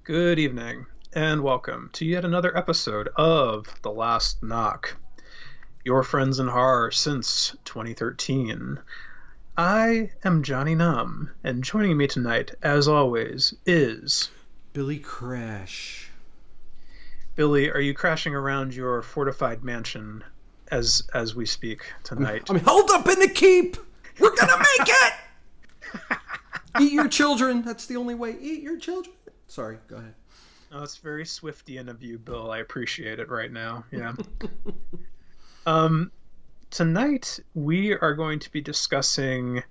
Good evening, and welcome to yet another episode of The Last Knock, your friends in horror since 2013. I am Johnny Num, and joining me tonight, as always, is Billy Crash. Billy. Are you crashing around your fortified mansion as we speak tonight? I'm held up in the keep. We're gonna make it. Eat your children. That's the only way. Eat your children. Sorry, go ahead. Oh, it's very Swiftian of you, Bill. I appreciate it right now. Yeah. Um, Tonight we are going to be discussing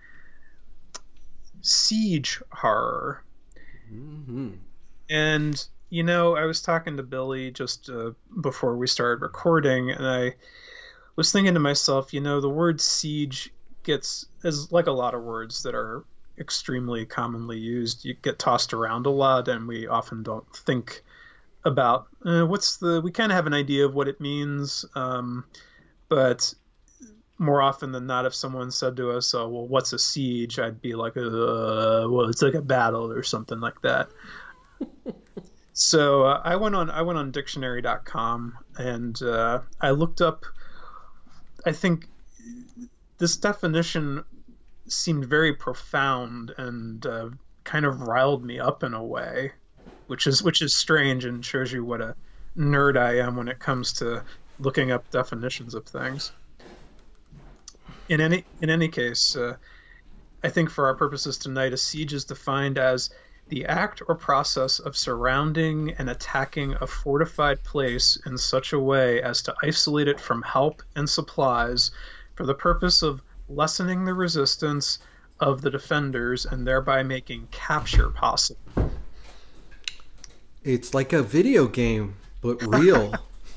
siege horror. Mm-hmm. And, I was talking to Billy just before we started recording, and I was thinking to myself, the word siege gets, as like a lot of words that are extremely commonly used, you get tossed around a lot, and we often don't think about we kind of have an idea of what it means, but more often than not, if someone said to us, "Oh, well, what's a siege?" I'd be like, "Well, it's like a battle or something like that." So I went on dictionary.com and I looked up. I think this definition seemed very profound and kind of riled me up in a way, which is strange and shows you what a nerd I am when it comes to looking up definitions of things. In any case, I think for our purposes tonight, a siege is defined as the act or process of surrounding and attacking a fortified place in such a way as to isolate it from help and supplies for the purpose of lessening the resistance of the defenders and thereby making capture possible. It's like a video game, but real.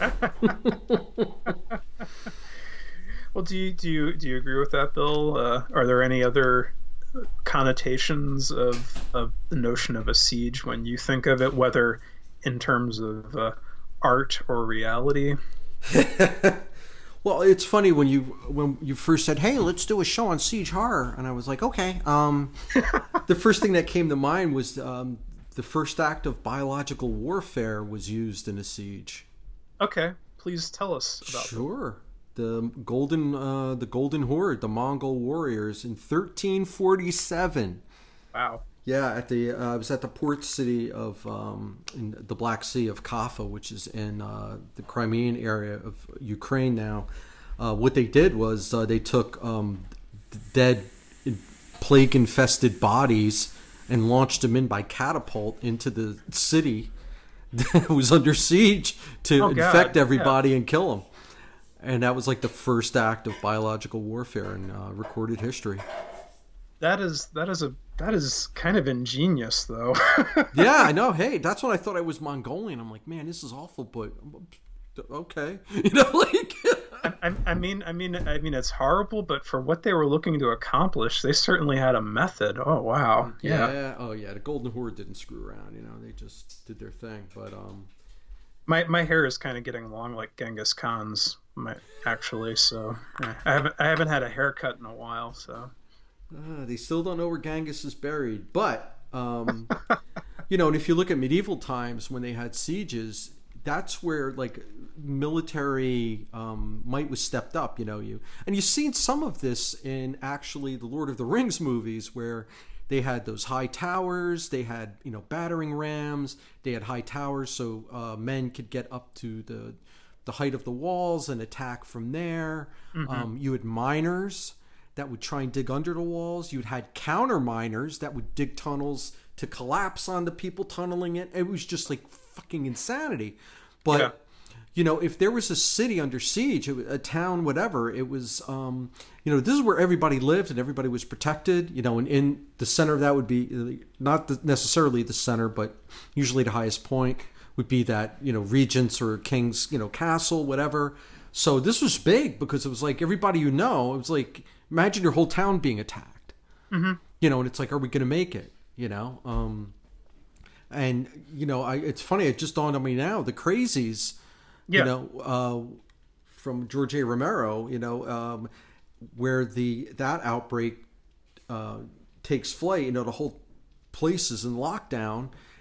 Well, do you agree with that, Bill? Are there any other connotations of the notion of a siege when you think of it, whether in terms of art or reality? Well, it's funny when you first said, "Hey, let's do a show on siege horror," and I was like, "Okay." The first thing that came to mind was the first act of biological warfare was used in a siege. Okay, please tell us about that. Sure. The Golden Horde, the Mongol warriors in 1347. Wow. Yeah, I was at the port city of in the Black Sea of Kaffa, which is in the Crimean area of Ukraine now. What they did was they took dead, plague-infested bodies and launched them in by catapult into the city that was under siege to Oh infect God, yeah. everybody and kill them. And that was like the first act of biological warfare in recorded history. That is kind of ingenious, though. Yeah, I know. Hey, that's what I thought I was Mongolian. I'm like, man, this is awful, but okay, like. I mean, it's horrible, but for what they were looking to accomplish, they certainly had a method. Oh wow, yeah. Yeah. Oh yeah. The Golden Horde didn't screw around. They just did their thing. But My hair is kind of getting long like Genghis Khan's, actually. So yeah, I haven't had a haircut in a while. So they still don't know where Genghis is buried. But and if you look at medieval times when they had sieges, that's where like military might was stepped up. You've seen some of this in actually the Lord of the Rings movies where they had those high towers, they had battering rams, they had high towers so men could get up to the height of the walls and attack from there. mm-hmm. You had miners that would try and dig under the walls. You had counter miners that would dig tunnels to collapse on the people tunneling it. It was just like fucking insanity. But if there was a city under siege, a town, whatever, it was, this is where everybody lived and everybody was protected, and in the center of that would be not necessarily the center, but usually the highest point would be that, regent's or king's, castle, whatever. So this was big because it was like everybody, it was like, imagine your whole town being attacked, Mm-hmm. and it's like, are we going to make it? It's funny. It just dawned on me now. The Crazies, Yeah. from George A. Romero, where that outbreak takes flight. The whole place is in lockdown,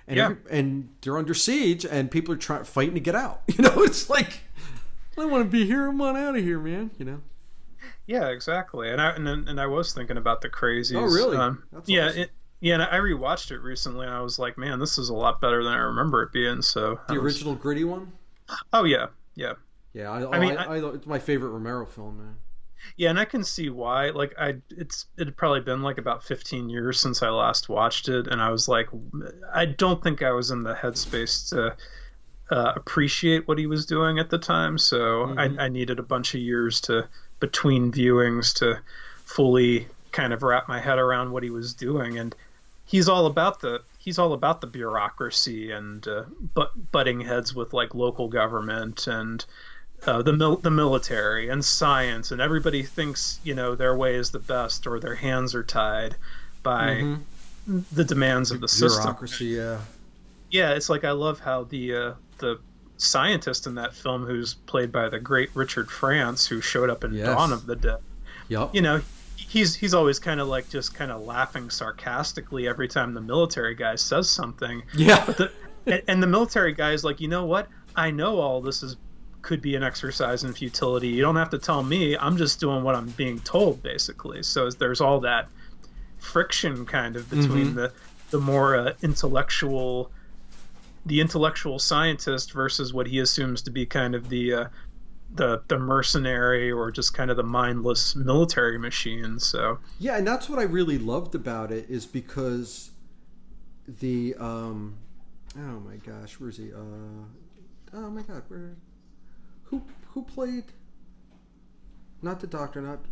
and Yeah. and they're under siege, and people are fighting to get out. You know, it's like, I want to be here. I'm on out of here, man. You know. Yeah, exactly. And I was thinking about the Crazies. Oh, really? That's yeah, awesome. and I rewatched it recently, and I was like, man, this is a lot better than I remember it being. So The original gritty one. Oh yeah, yeah. Yeah, I mean, it's my favorite Romero film, man. Yeah, and I can see why. Like, it had probably been like about 15 years since I last watched it, and I was like, I don't think I was in the headspace to appreciate what he was doing at the time. So I needed a bunch of years between viewings to fully kind of wrap my head around what he was doing. And he's all about the bureaucracy and butting heads with like local government and the military and science, and everybody thinks their way is the best, or their hands are tied by the demands of the system. Bureaucracy, yeah. Yeah, it's like, I love how the scientist in that film, who's played by the great Richard France, who showed up in Dawn of the Dead. Yep. He's always kind of like just kind of laughing sarcastically every time the military guy says something. Yeah. And the military guy is like, you know what? I know all this could be an exercise in futility. You don't have to tell me. I'm just doing what I'm being told, basically. So there's all that friction kind of between the more intellectual scientist versus what he assumes to be kind of the mercenary, or just kind of the mindless military machine. So yeah, and that's what I really loved about it, is because the oh my gosh, where's he? Oh my god, who played? Not the Doctor, not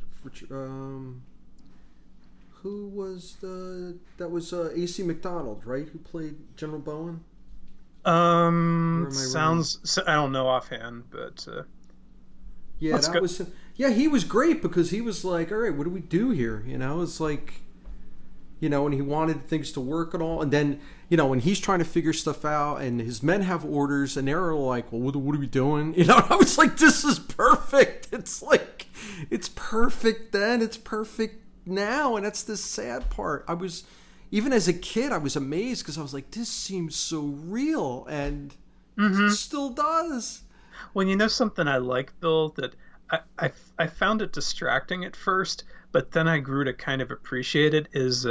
who was that was AC McDonald, right? Who played General Bowen? Sounds. I don't know offhand, but yeah, that was. Yeah, he was great, because he was like, all right, what do we do here? It's like, and he wanted things to work and all, and then when he's trying to figure stuff out, and his men have orders, and they're like, well, what are we doing? I was like, this is perfect. It's like, it's perfect then, it's perfect now, and that's the sad part. I was, even as a kid, I was amazed, because I was like, this seems so real, and it still does. Well, something I like, Bill, that I found it distracting at first, but then I grew to kind of appreciate it, is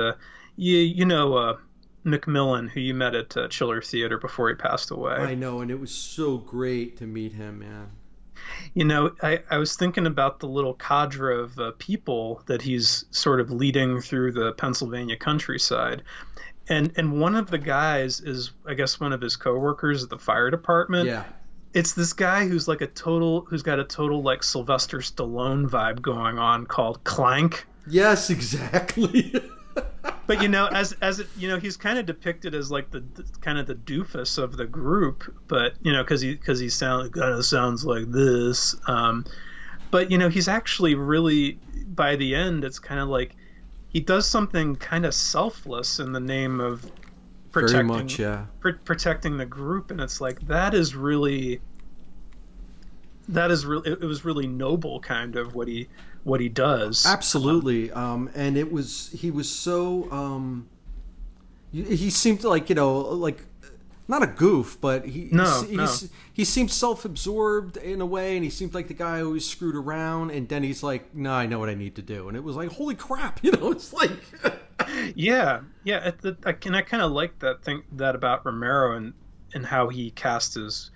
Macmillan, who you met at Chiller Theater before he passed away. I know, and it was so great to meet him, man. I was thinking about the little cadre of people that he's sort of leading through the Pennsylvania countryside. And one of the guys is, I guess, one of his coworkers at the fire department. Yeah. It's this guy who's got a total like Sylvester Stallone vibe going on, called Clank. Yes, exactly. But as it, he's kind of depicted as like the kind of the doofus of the group, but because he kind of sounds like this, but he's actually really, by the end, it's kind of like he does something kind of selfless in the name of protecting, very much, yeah. Protecting the group, and it's like it was really noble, kind of what he does. Absolutely. And he was so he seemed like like not a goof, but he seemed self-absorbed in a way, and he seemed like the guy who was screwed around, and then he's like, no, I know what I need to do, and it was like, holy crap, it's like yeah. I kind of like that about Romero, and how he cast his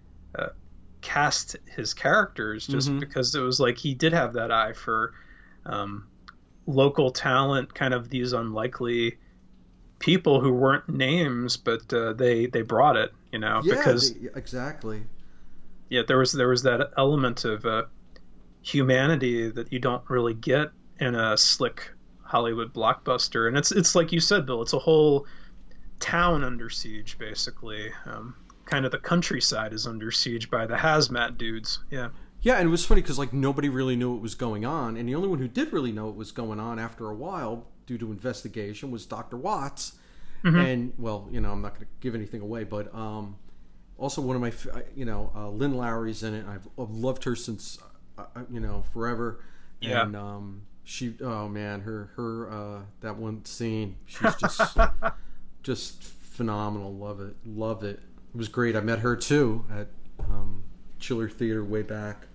characters, just because it was like he did have that eye for local talent, kind of these unlikely people who weren't names, but they brought it, because exactly. Yeah, there was that element of humanity that you don't really get in a slick Hollywood blockbuster, and it's like you said, Bill, it's a whole town under siege, basically. Kind of the countryside is under siege by the hazmat dudes. Yeah, and it was funny because like nobody really knew what was going on, and the only one who did really know what was going on after a while, due to investigation, was Dr. Watts. And well, I'm not going to give anything away, but also one of my Lynn Lowry's in it. I've loved her since forever. Yeah. And she, oh man, her that one scene, she's just phenomenal. Love it. Love it. It was great. I met her too at Chiller Theater way back.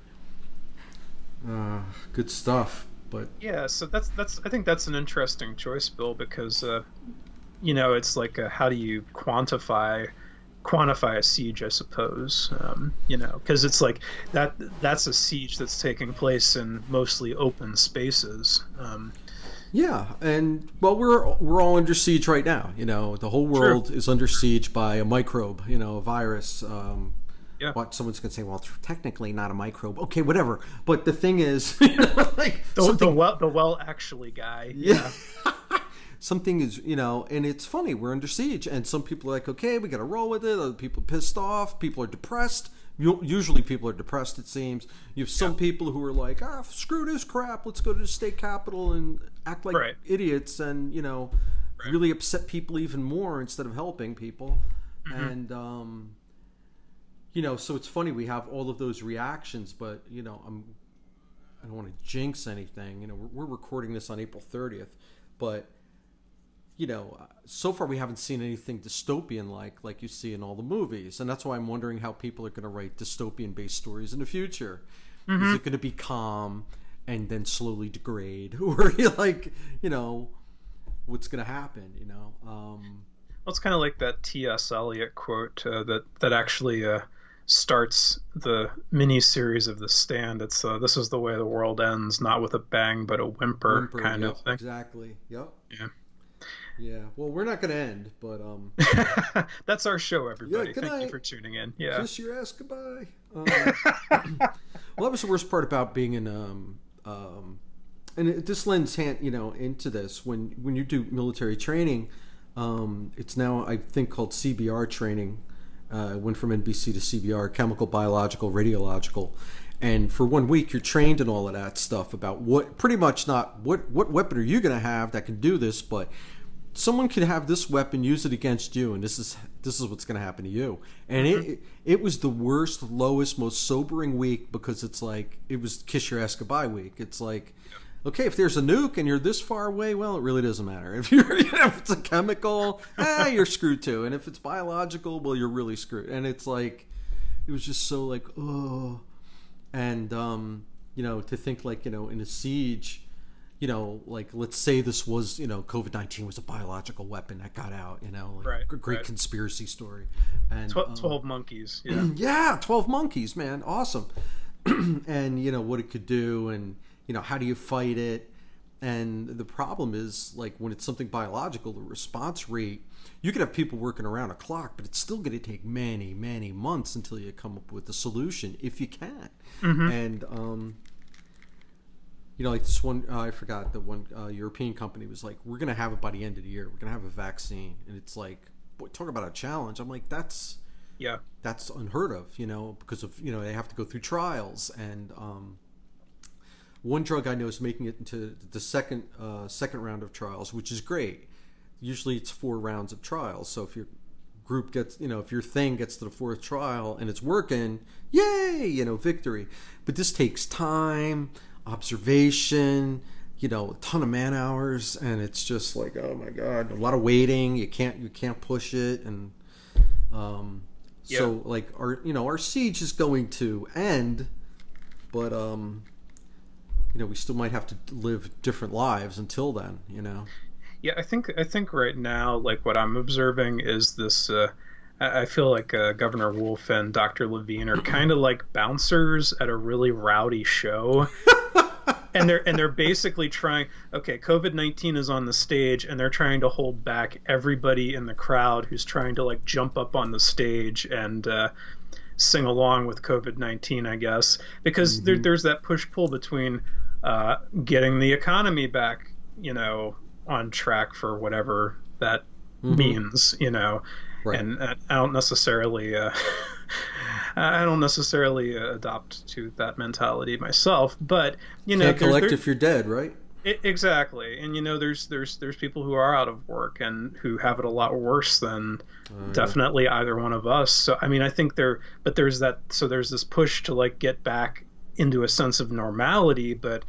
Good stuff. But Yeah, so that's I think that's an interesting choice, Bill, because it's like how do you quantify a siege, I suppose. Because it's like that's a siege that's taking place in mostly open spaces. yeah, and well, we're all under siege right now. The whole world is under siege by a microbe. A virus. Yeah. What someone's gonna say? Well, it's technically not a microbe. Okay, whatever. But the thing is, like the well actually guy. Yeah. Something is, and it's funny. We're under siege, and some people are like, okay, we got to roll with it. Other people are pissed off. People are depressed. Usually, people are depressed. It seems you have some people who are like, screw this crap. Let's go to the state capitol and act like idiots, and really upset people even more instead of helping people. And so it's funny. We have all of those reactions, but I don't want to jinx anything. We're recording this on April 30th, but so far we haven't seen anything dystopian like you see in all the movies. And that's why I'm wondering how people are going to write dystopian-based stories in the future. Is it going to be calm and then slowly degrade? Or what's going to happen, Well, it's kind of like that T.S. Eliot quote that actually starts the mini-series of The Stand. It's this is the way the world ends, not with a bang, but a whimper kind of thing. Exactly. Yep. Yeah. Yeah, well, we're not going to end, but that's our show, everybody. Thank you for tuning in. Yeah, kiss your ass goodbye. Well, that was the worst part about being in and this lends into this when you do military training. It's now, I think, called CBR training. It went from NBC to CBR, chemical, biological, radiological. And for 1 week, you're trained in all of that stuff about pretty much not what weapon are you going to have that can do this, but someone could have this weapon, use it against you, and this is what's going to happen to you. And it was the worst, lowest, most sobering week, because it's like it was kiss your ass goodbye week. It's like, okay, if there's a nuke and you're this far away, well, it really doesn't matter. If if it's a chemical, you're screwed too. And if it's biological, well, you're really screwed. And it's like, it was just so like, oh. And to think like, in a siege, like let's say this was, COVID-19 was a biological weapon that got out, a great conspiracy story. And 12 monkeys. Yeah. Yeah, 12 monkeys, man. Awesome. And what it could do, and how do you fight it? And the problem is, like, when it's something biological, the response rate, you could have people working around a clock, but it's still going to take many, many months until you come up with a solution, if you can. And like this one, I forgot, the one European company was like, we're going to have it by the end of the year. We're going to have a vaccine. And it's like, boy, talk about a challenge. I'm like, that's unheard of, because of, they have to go through trials. And one drug I know is making it into the second round of trials, which is great. Usually it's 4 rounds of trials. So if your group gets, if your thing gets to the 4th trial and it's working, yay, victory. But this takes time, observation, a ton of man hours, and it's just like, oh my god, a lot of waiting. You can't push it, and so like our siege is going to end, but we still might have to live different lives until then. Yeah, I think right now, like what I'm observing is this. I feel like Governor Wolf and Dr. Levine are kind of like bouncers at a really rowdy show. And they're basically trying. Okay, COVID-19 is on the stage, and they're trying to hold back everybody in the crowd who's trying to like jump up on the stage and sing along with COVID-19, I guess, because there's that push-pull between getting the economy back, on track for whatever that means, Right. And I don't necessarily adopt to that mentality myself, but can't collect if you're dead, right? Exactly. And there's people who are out of work and who have it a lot worse than definitely either one of us. So I mean, I think there's this push to like get back into a sense of normality, but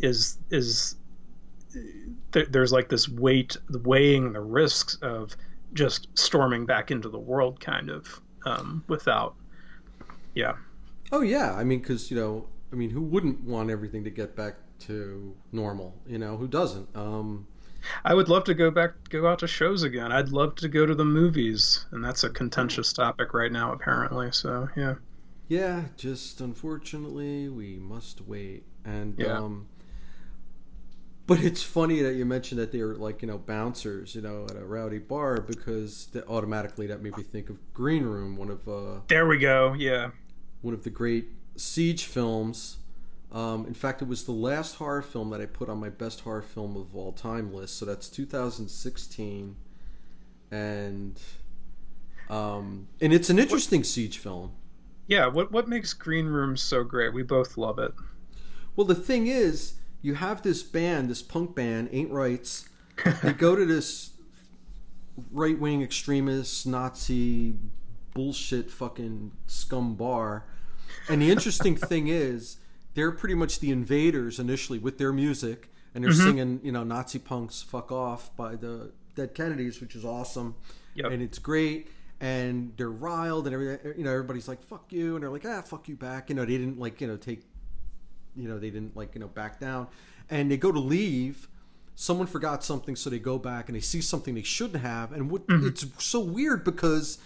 there's like this weighing the risks of just storming back into the world, kind of, without, yeah. Oh yeah, I mean, because who wouldn't want everything to get back to normal? Who doesn't? I would love to go out to shows again. I'd love to go to the movies, and that's a contentious topic right now, apparently. So yeah. Yeah, just unfortunately, we must wait. And Yeah. but it's funny that you mentioned that they were like bouncers, at a rowdy bar, because automatically that made me think of Green Room, There we go. Yeah. one of the great siege films. In fact, it was the last horror film that I put on my best horror film of all time list. So that's 2016, and it's an interesting siege film. Yeah. What makes Green Room so great? We both love it. Well, the thing is, you have this band, this punk band, Ain't Rights. They go to this right-wing extremist Nazi bullshit fucking scum bar, and the interesting thing is, they're pretty much the invaders initially with their music, and they're singing, Nazi punks fuck off by the Dead Kennedys, which is awesome. Yep. And it's great, and they're riled, and everybody's like fuck you, and they're like fuck you back. They didn't take, they didn't back down, and they go to leave. Someone forgot something, so they go back and they see something they shouldn't have, and it's so weird because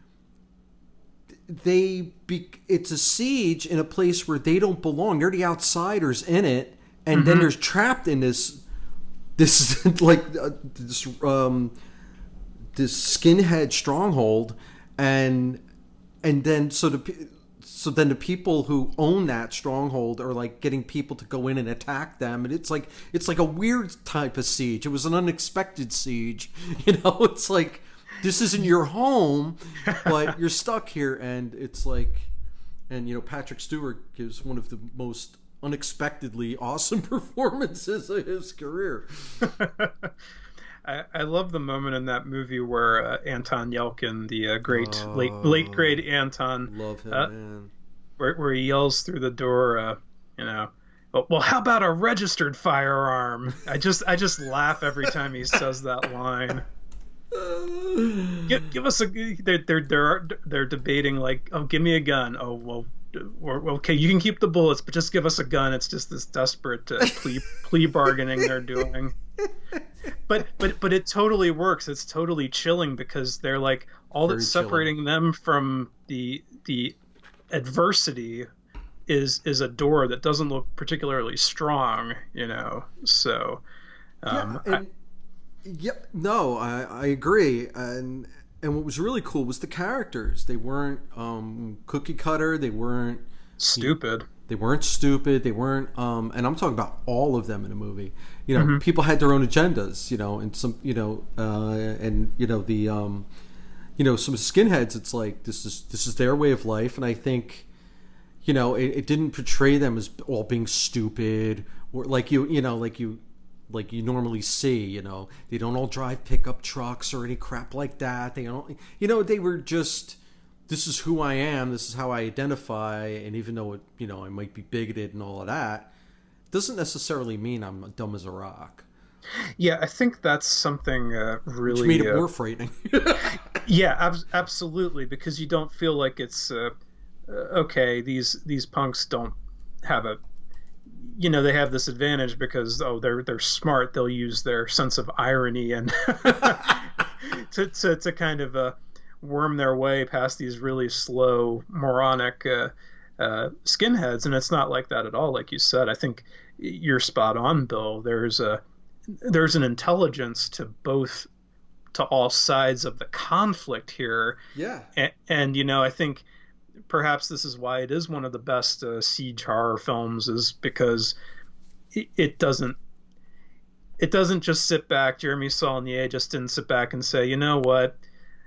it's a siege in a place where they don't belong. They're the outsiders in it, and then they're trapped in this like this skinhead stronghold, and then so then the people who own that stronghold are like getting people to go in and attack them, and it's like a weird type of siege. It was an unexpected siege. It's like, this isn't your home, but you're stuck here, and it's like, and Patrick Stewart gives one of the most unexpectedly awesome performances of his career. I love the moment in that movie where Anton Yelkin, the great late grade Anton, love him, man. Where he yells through the door, well, how about a registered firearm? I just laugh every time he says that line. Give us they're debating like, oh, give me a gun. Oh, well, okay, you can keep the bullets, but just give us a gun. It's just this desperate plea bargaining they're doing. But it totally works. It's totally chilling, because they're like, all that's separating them from the adversity is a door that doesn't look particularly strong, So I agree. And what was really cool was the characters. They weren't cookie cutter. They weren't stupid. They weren't stupid. They weren't, and I'm talking about all of them in a movie. People had their own agendas. And some, some skinheads. It's like this is their way of life, and I think, it didn't portray them as all being stupid, or like you normally see. They don't all drive pickup trucks or any crap like that. They don't. They were just, this is who I am, this is how I identify, and even though it, I might be bigoted and all of that, doesn't necessarily mean I'm dumb as a rock. Yeah, I think that's something really... Which made it more frightening. Yeah, absolutely, because you don't feel like it's, okay, these punks don't have a... they have this advantage because, they're smart, they'll use their sense of irony and to kind of... worm their way past these really slow, moronic skinheads, and it's not like that at all. Like you said, I think you're spot on, Bill. There's an intelligence to all sides of the conflict here. Yeah, and I think perhaps this is why it is one of the best siege horror films, is because it doesn't just sit back. Jeremy Saulnier just didn't sit back and say, you know what,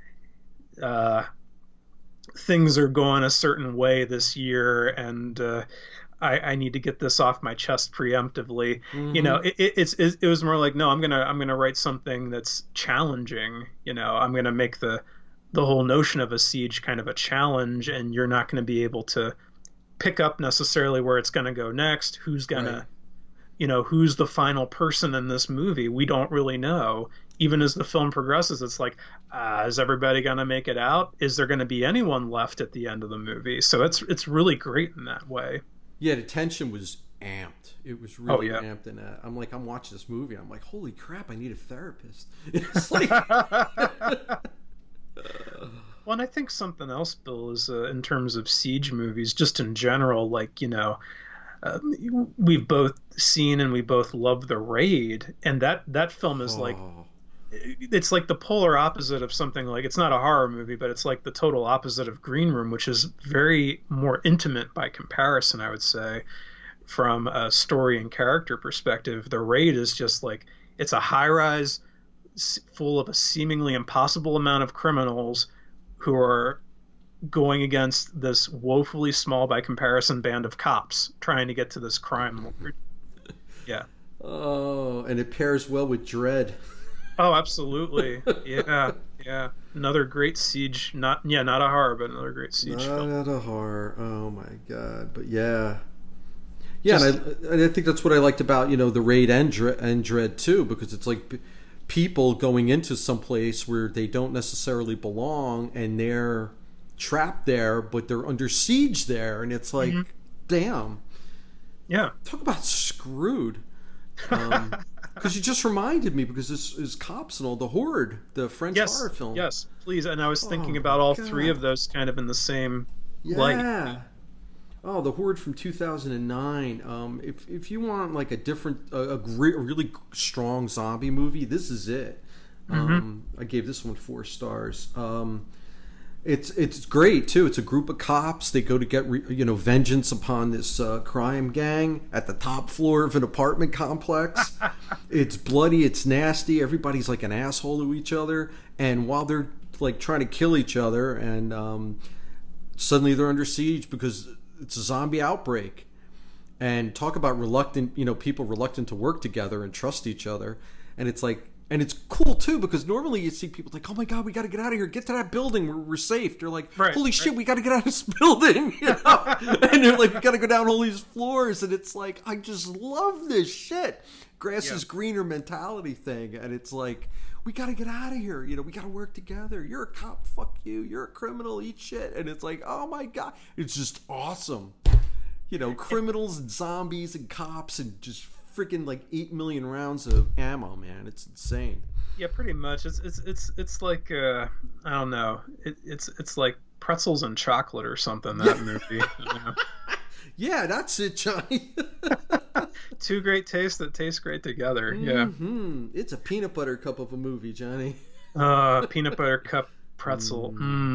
things are going a certain way this year, and I need to get this off my chest preemptively. It was more like, no, I'm gonna write something that's challenging. I'm gonna make the whole notion of a siege kind of a challenge, and you're not going to be able to pick up necessarily where it's going to go next. Who's gonna, who's the final person in this movie? We don't really know. even as the film progresses, it's like, is everybody going to make it out? Is there going to be anyone left at the end of the movie? So it's really great in that way. Yeah, the tension was amped. It was really amped in that. I'm like, I'm watching this movie. I'm like, holy crap, I need a therapist. It's like... Well, and I think something else, Bill, is in terms of siege movies, just in general, like, we've both seen and we both love The Raid, and that film is like, it's like the polar opposite of something like, it's not a horror movie, but it's like the total opposite of Green Room, which is very more intimate by comparison, I would say, from a story and character perspective. The Raid is just like, it's a high-rise full of a seemingly impossible amount of criminals who are going against this woefully small by comparison band of cops trying to get to this crime lord. Yeah. Oh, and it pairs well with Dread. Oh, absolutely. Yeah. Another great siege, not a horror, but another great siege film. Not a horror. Oh my god. But yeah. Yeah, and I think that's what I liked about, The Raid and Dread too, because it's like people going into some place where they don't necessarily belong, and they're trapped there, but they're under siege there, and it's like, damn. Yeah. Talk about screwed. Because you just reminded me, because this is Cops and all, The Horde, the French horror film. Yes, please. And I was thinking about all three of those kind of in the same light. Oh, The Horde from 2009. If you want like a different, a really strong zombie movie, this is it. I gave this one 4 stars. It's great too. It's a group of cops. They go to get vengeance upon this crime gang at the top floor of an apartment complex. It's bloody. It's nasty. Everybody's like an asshole to each other. And while they're like trying to kill each other, and suddenly they're under siege because it's a zombie outbreak. And talk about people reluctant to work together and trust each other. And it's like, and it's cool too, because normally you see people like, oh my god, we got to get out of here, get to that building, we're safe. They're like, holy shit, we got to get out of this building, and they're like, we got to go down all these floors, and it's like, I just love this shit. Grass is greener mentality thing, and it's like, we got to get out of here, we got to work together. You're a cop, fuck you. You're a criminal, eat shit. And it's like, oh my god, it's just awesome. Criminals and zombies and cops and just freaking like 8 million rounds of ammo, man. It's insane. Yeah, pretty much. It's like I don't know. It's like pretzels and chocolate or something, that movie. Yeah, that's it, Johnny. Two great tastes that taste great together. Yeah. It's a peanut butter cup of a movie, Johnny. Peanut butter cup pretzel.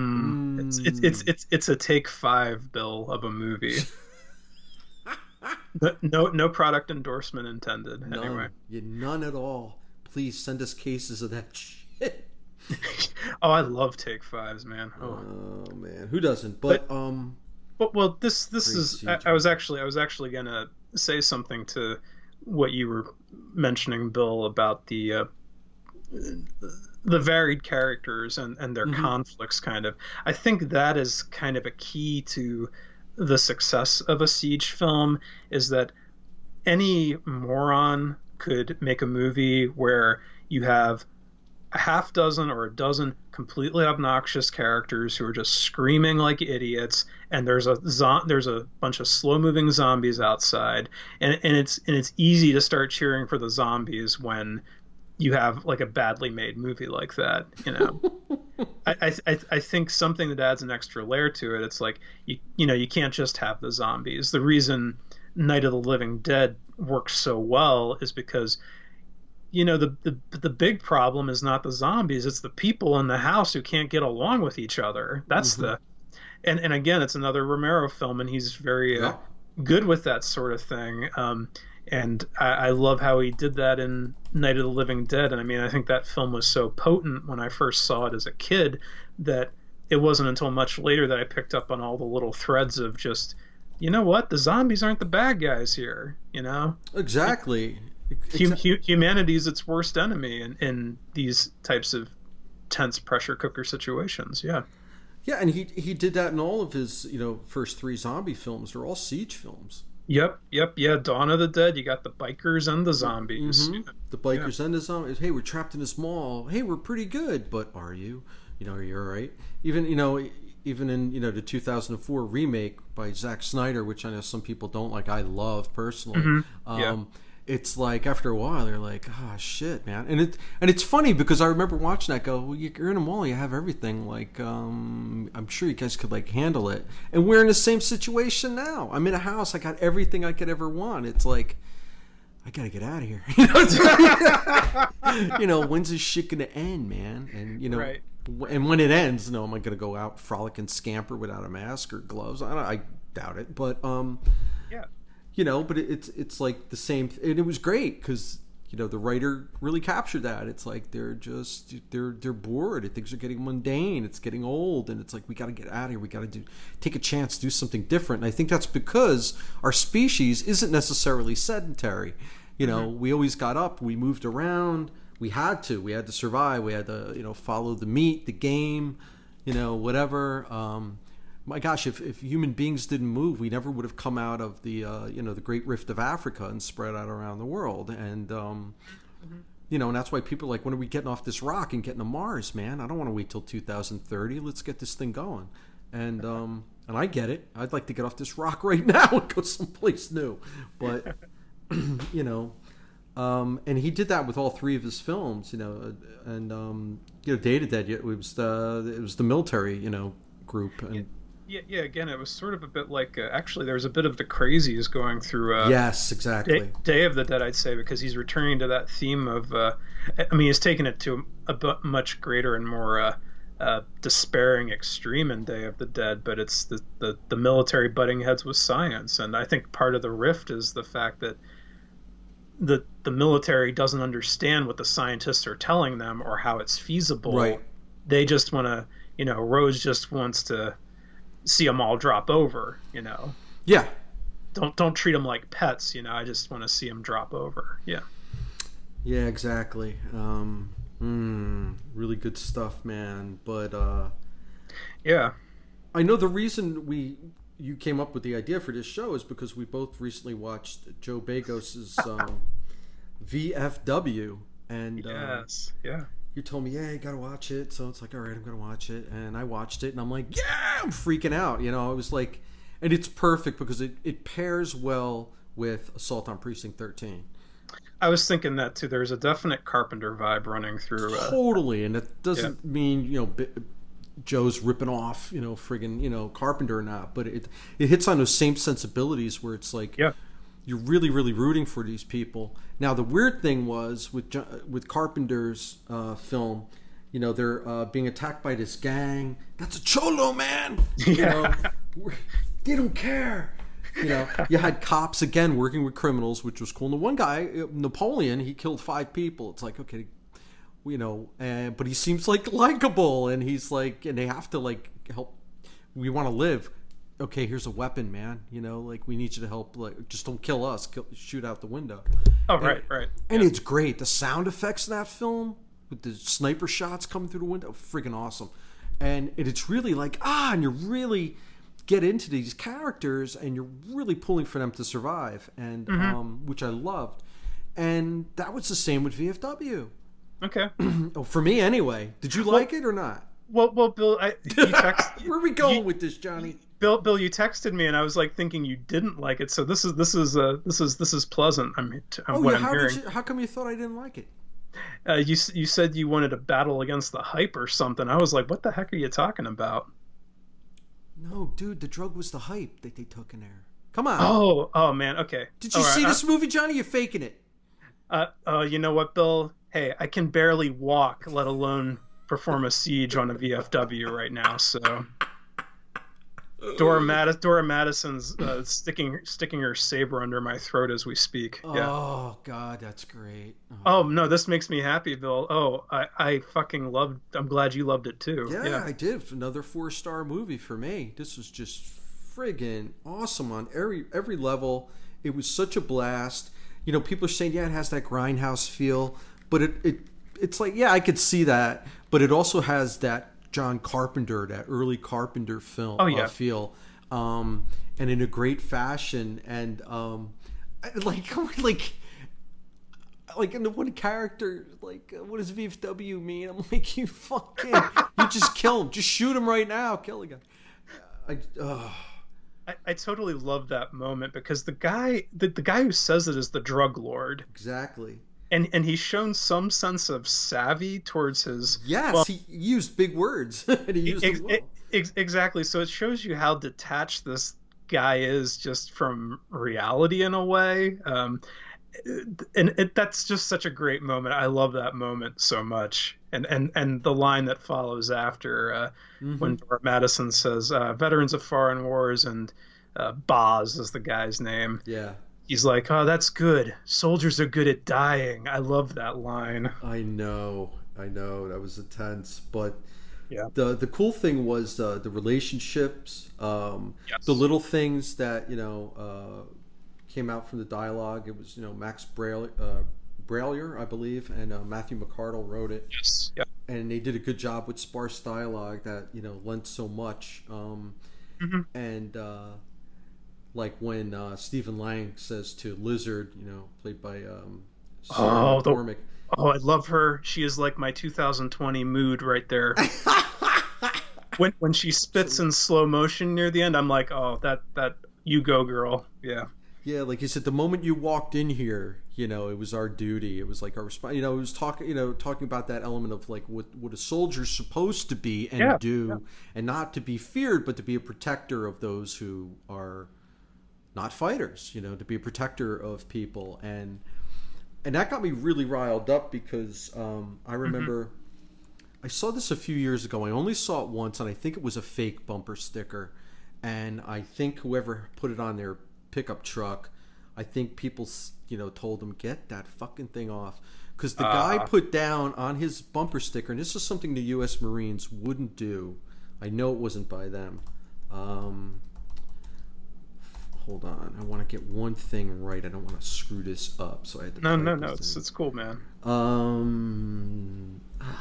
It's a take 5, Bill, of a movie. No product endorsement intended. None. Anyway. None at all. Please send us cases of that shit. Oh, I love take 5s, man. Oh man, who doesn't? But this is. I was actually gonna say something to what you were mentioning, Bill, about the varied characters and their conflicts. Kind of, I think that is kind of a key to the success of a siege film, is that any moron could make a movie where you have a half dozen or a dozen completely obnoxious characters who are just screaming like idiots, and there's a bunch of slow-moving zombies outside, and it's easy to start cheering for the zombies when you have like a badly made movie like that. I think something that adds an extra layer to it. It's like you can't just have the zombies. The reason Night of the Living Dead works so well is because the big problem is not the zombies, it's the people in the house who can't get along with each other. That's and again, it's another Romero film, and he's very good with that sort of thing. And I love how he did that in Night of the Living Dead. And I mean, I think that film was so potent when I first saw it as a kid that it wasn't until much later that I picked up on all the little threads of just, the zombies aren't the bad guys here, Exactly. Humanity's its worst enemy in these types of tense pressure cooker situations. Yeah, and he did that in all of his first 3 zombie films. They're all siege films. Yeah. Dawn of the Dead. You got the bikers and the zombies. Mm-hmm. The Yeah. bikers and the zombies. Hey, we're trapped in this mall. Hey, we're pretty good, but are you? Are you all right? Even even in the 2004 remake by Zack Snyder, which I know some people don't like. I love personally. Hmm. Yeah. Um, it's like after a while they're like, oh shit, man, and it's funny because I remember watching that. Go, well, you're in a mall, you have everything. Like, I'm sure you guys could like handle it. And we're in the same situation now. I'm in a house. I got everything I could ever want. It's like, I gotta get out of here. When's this shit gonna end, man? And Right. and when it ends, am I gonna go out frolic and scamper without a mask or gloves? I doubt it. But Yeah. but it's like the same, and it was great because the writer really captured that. It's like they're bored. Things are getting mundane. It's getting old, and it's like we got to get out of here. We got to take a chance, do something different. And I think that's because our species isn't necessarily sedentary. We always got up. We moved around. We had to survive. We had to follow the meat, the game, whatever. My gosh, if human beings didn't move, we never would have come out of the the Great Rift of Africa and spread out around the world. And and that's why people are like, when are we getting off this rock and getting to Mars, man? I don't want to wait till 2030. Let's get this thing going. And I get it. I'd like to get off this rock right now and go someplace new. But and he did that with all three of his films. And Day to Dead. It was the military group. And Yeah. Again, it was sort of a bit like actually there was a bit of the crazies going through. Yes, exactly. Day of the Dead, I'd say, because he's returning to that theme of. He's taken it to much greater and more despairing extreme in Day of the Dead, but it's the military butting heads with science, and I think part of the rift is the fact that the military doesn't understand what the scientists are telling them or how it's feasible. Right. They just want to, Rose just wants to see them all drop over. Yeah. Don't treat them like pets. I just want to see them drop over. Yeah. Yeah, exactly. Really good stuff, man. But yeah, I know the reason you came up with the idea for this show is because we both recently watched Joe Bagos's VFW, and yes, yeah. You told me, yeah, you gotta watch it. So it's like, all right, I'm gonna watch it, and I watched it, and I'm like, yeah, I'm freaking out. I was like, and it's perfect because it pairs well with Assault on Precinct 13. I was thinking that too. There's a definite Carpenter vibe running through. Totally, and it doesn't mean Joe's ripping off friggin' Carpenter or not, but it hits on those same sensibilities where it's like you're really really rooting for these people. Now the weird thing was with Carpenter's film, they're being attacked by this gang. That's a cholo, man. They don't care. You had cops again working with criminals, which was cool. And the one guy, Napoleon, he killed 5 people. It's like, okay, but he seems like likable, and he's like, and they have to like help. We want to live. Okay, here's a weapon, man. Like we need you to help. Like, just don't kill us. Shoot out the window. Oh, right. And it's great. The sound effects in that film with the sniper shots coming through the window, friggin' awesome. And it's really like and you're really get into these characters, and you're really pulling for them to survive, and which I loved. And that was the same with VFW. Okay. For me anyway. Did you like it or not? Well, Bill, where are we going with this, Johnny? Bill, you texted me, and I was like thinking you didn't like it. So this is pleasant. I'm hearing. How come you thought I didn't like it? You said you wanted to battle against the hype or something. I was like, what the heck are you talking about? No, dude, the drug was the hype that they took in there. Come on. Oh man. Okay. Did you see this movie, Johnny? You're faking it. You know what, Bill? Hey, I can barely walk, let alone perform a siege on a VFW right now. So Dora Madison's sticking her saber under my throat as we speak. Yeah. Oh God, that's great. Oh no, this makes me happy, Bill. Oh, I fucking loved. I'm glad you loved it too. Yeah, I did. Another 4-star movie for me. This was just friggin' awesome on every level. It was such a blast. People are saying, yeah, it has that grindhouse feel, but it's like, yeah, I could see that, but it also has that John Carpenter, that early Carpenter film feel. and in a great fashion. And like in the one character, like, what does VFW mean? I'm like, you just kill him, just shoot him right now, kill the guy. I totally love that moment because the guy who says it is the drug lord. Exactly. And he's shown some sense of savvy towards his. Yes, well, he used big words. And he used exactly. So it shows you how detached this guy is just from reality in a way. That's just such a great moment. I love that moment so much. And the line that follows after when Dora Madison says, "Veterans of foreign wars," and Boz is the guy's name. Yeah. He's like, "Oh, that's good. Soldiers are good at dying." I love that line. I know. That was intense. But yeah, the cool thing was the relationships, yes. The little things that, came out from the dialogue. It was, Max Brallier, I believe, and Matthew McArdle wrote it. Yes. Yeah. And they did a good job with sparse dialogue that, lent so much. And like when Stephen Lang says to Lizard, played by McCormick. Oh, I love her. She is like my 2020 mood right there. when she spits in slow motion near the end, I'm like, oh, that you go, girl. Yeah. Yeah, like you said, the moment you walked in here, it was our duty. It was like our response. It was talking about that element of like what a soldier's supposed to be and do, and not to be feared, but to be a protector of those who are not fighters. To be a protector of people, and that got me really riled up because I remember I saw this a few years ago. I only saw it once, and I think it was a fake bumper sticker, and I think whoever put it on their pickup truck, I think people told him, get that fucking thing off, because the guy put down on his bumper sticker, and this is something the U.S. Marines wouldn't do. I know it wasn't by them. Hold on, I want to get one thing right. I don't want to screw this up, so I had to. No, it's cool, man. Man.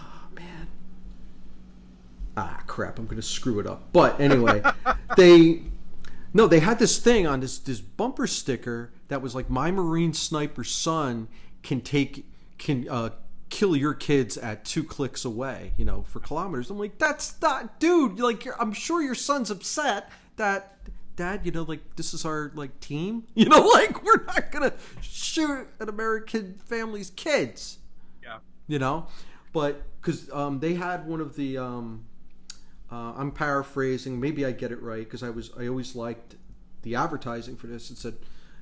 Crap! I'm gonna screw it up. But anyway, they had this thing on this bumper sticker that was like, my Marine sniper son can kill your kids at 2 clicks away, for kilometers. I'm like, that's not, dude. Like, I'm sure your son's upset that, Dad, like, this is our like team. Like, we're not gonna shoot an American family's kids. Yeah. But because they had one of the. I'm paraphrasing. Maybe I get it right because I always liked the advertising for this. It said,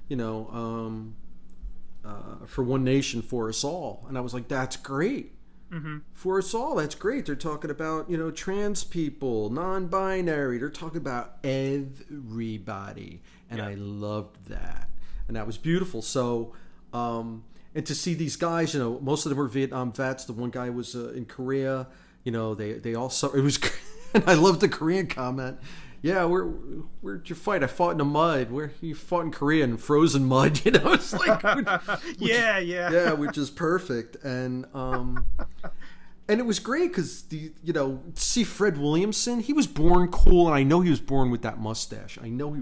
for one nation, for us all, and I was like, that's great. Mm-hmm. For us all, that's great. They're talking about trans people, non-binary. They're talking about everybody, and I loved that, and that was beautiful. So, and to see these guys, most of them were Vietnam vets. The one guy was in Korea. They all saw it was. And I love the Korean comment. Yeah, where'd you fight? I fought in the mud. Where you fought in Korea in frozen mud? It's like yeah, which is perfect. And it was great because see Fred Williamson. He was born cool, and I know he was born with that mustache.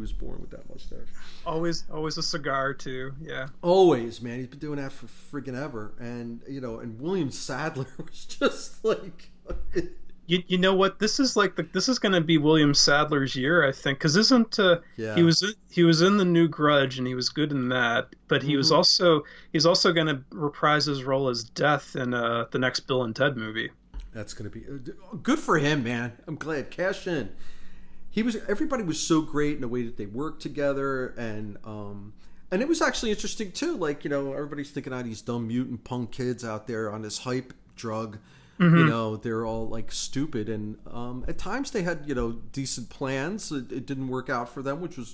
Always a cigar too. Yeah. Always, man. He's been doing that for friggin' ever. And and William Sadler was just like. You know what? This is going to be William Sadler's year, I think, because he was in The New Grudge and he was good in that, but he's also going to reprise his role as Death in the next Bill and Ted movie. That's going to be good for him, man. I'm glad. Cash in. Everybody was so great in the way that they worked together, and it was actually interesting too. Like everybody's thinking out these dumb mutant punk kids out there on this hype drug. Mm-hmm. They're all like stupid, and at times they had decent plans. It didn't work out for them, which was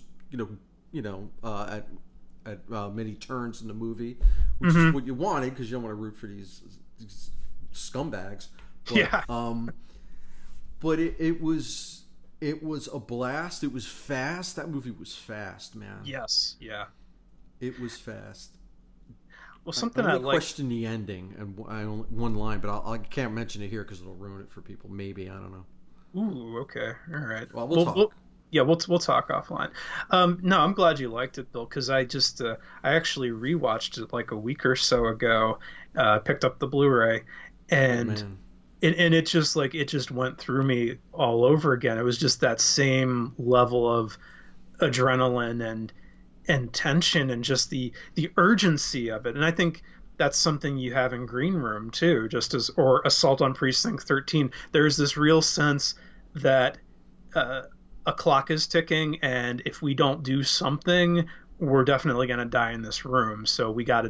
at many turns in the movie, which is what you wanted because you don't want to root for these scumbags. But, but it was a blast. It was fast. That movie was fast, man. Yes, yeah, it was fast. Well, something I question the ending and one line, but I can't mention it here because it'll ruin it for people. Maybe, I don't know. Ooh, okay, all right. Well, we'll talk. Yeah, we'll talk offline. No, I'm glad you liked it, Bill, because I actually rewatched it like a week or so ago. Picked up the Blu-ray, Oh and man. it just like it just went through me all over again. It was just that same level of adrenaline and tension and just the urgency of it. And I think that's something you have in Green Room too, just as or Assault on Precinct 13. There's this real sense that uh, a clock is ticking, and if we don't do something, we're definitely going to die in this room. So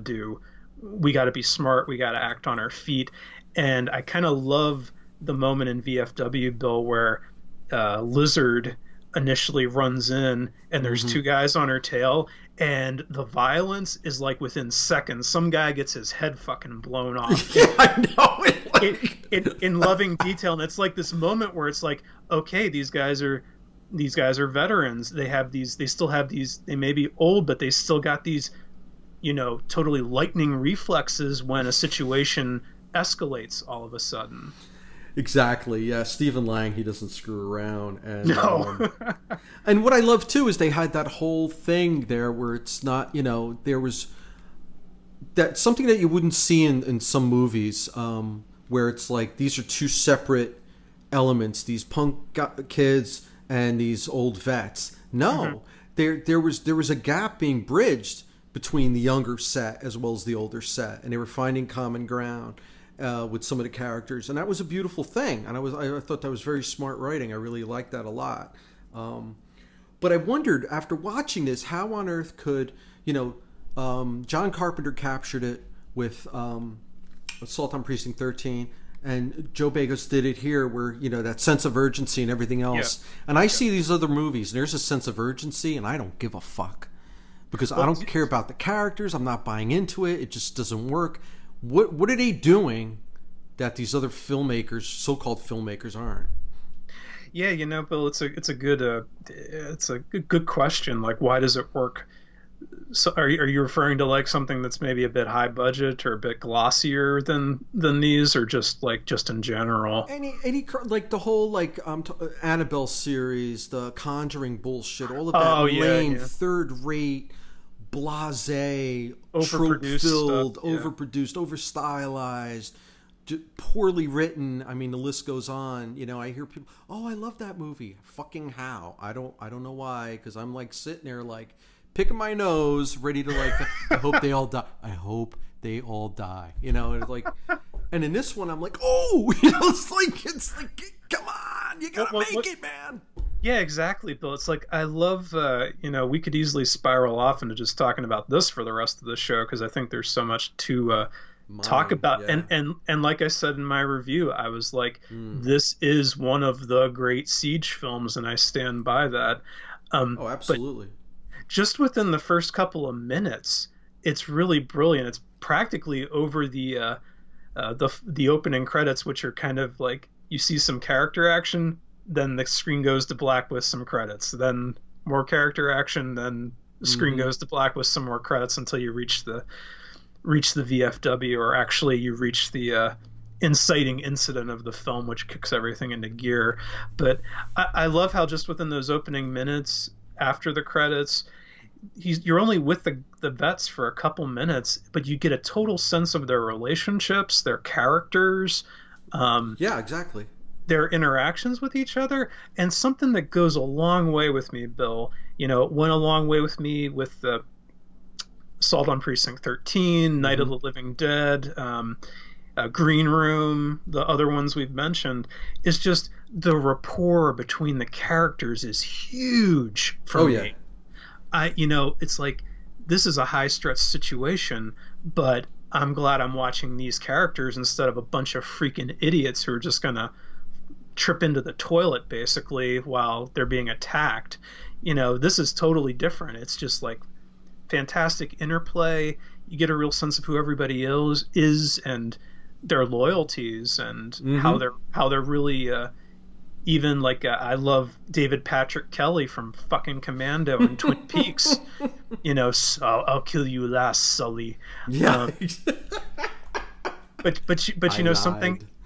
we got to be smart. We got to act on our feet. And I kind of love the moment in VFW, Bill, where Lizard initially runs in and there's Hmm. two guys on her tail, and the violence is like within seconds. Some guy gets his head fucking blown off Yeah, I know it. in loving detail, and it's like this moment where it's like, okay, these guys are veterans. They still have these. They may be old, but they still got these, totally lightning reflexes when a situation escalates all of a sudden. Exactly. Yeah, Stephen Lang, he doesn't screw around, and No. and what I love too is they had that whole thing there where it's not, there was that something that you wouldn't see in some movies, where it's like these are two separate elements, these kids and these old vets. No, there was a gap being bridged between the younger set as well as the older set, and they were finding common ground with some of the characters, and that was a beautiful thing. And I thought that was very smart writing. I really liked that a lot. But I wondered after watching this, how on earth could John Carpenter captured it with Assault on Precinct 13, and Joe Begos did it here, where that sense of urgency and everything else. Yeah. And I see these other movies, and there's a sense of urgency, and I don't give a fuck because I don't care about the characters. I'm not buying into it. It just doesn't work. What are they doing that these other filmmakers, so-called filmmakers, aren't? Yeah, Bill, it's a good question. Like, why does it work? So, are you referring to like something that's maybe a bit high budget or a bit glossier than these, or just in general? Any like the whole like Annabelle series, the Conjuring bullshit, all of that Oh yeah, lame, yeah. third-rate, blasé, Overproduced trope-filled, stuff. Yeah. overproduced, over-stylized, poorly written. I mean, the list goes on. I hear people, "Oh, I love that movie." Fucking how? I don't know why, because I'm like sitting there like picking my nose, ready to like. I hope they all die. I hope they all die. It's like, and in this one, I'm like, oh, it's like, come on, you gotta make it, man. Yeah, exactly, Bill. It's like I love, we could easily spiral off into just talking about this for the rest of the show because I think there's so much to talk about. Yeah. And like I said in my review, I was like, this is one of the great Siege films, and I stand by that. Oh, absolutely. Just within the first couple of minutes, it's really brilliant. It's practically over the opening credits, which are kind of like you see some character action, then the screen goes to black with some credits, then more character action, then the screen goes to black with some more credits until you reach the VFW, or actually you reach the inciting incident of the film, which kicks everything into gear. But I love how just within those opening minutes after the credits, you're only with the vets for a couple minutes, but you get a total sense of their relationships, their characters, Yeah, exactly. their interactions with each other, and something that goes a long way with me, Bill. It went a long way with me with the Assault on Precinct 13, Night of the Living Dead, Green Room, the other ones we've mentioned, is just the rapport between the characters is huge for Oh me. yeah. It's like this is a high stress situation, but I'm glad I'm watching these characters instead of a bunch of freaking idiots who are just gonna trip into the toilet basically while they're being attacked. This is totally different. It's just like fantastic interplay. You get a real sense of who everybody is and their loyalties and how they're really even like I love David Patrick Kelly from fucking Commando and Twin Peaks. So I'll kill you last, Sully. Yeah. But I something lied.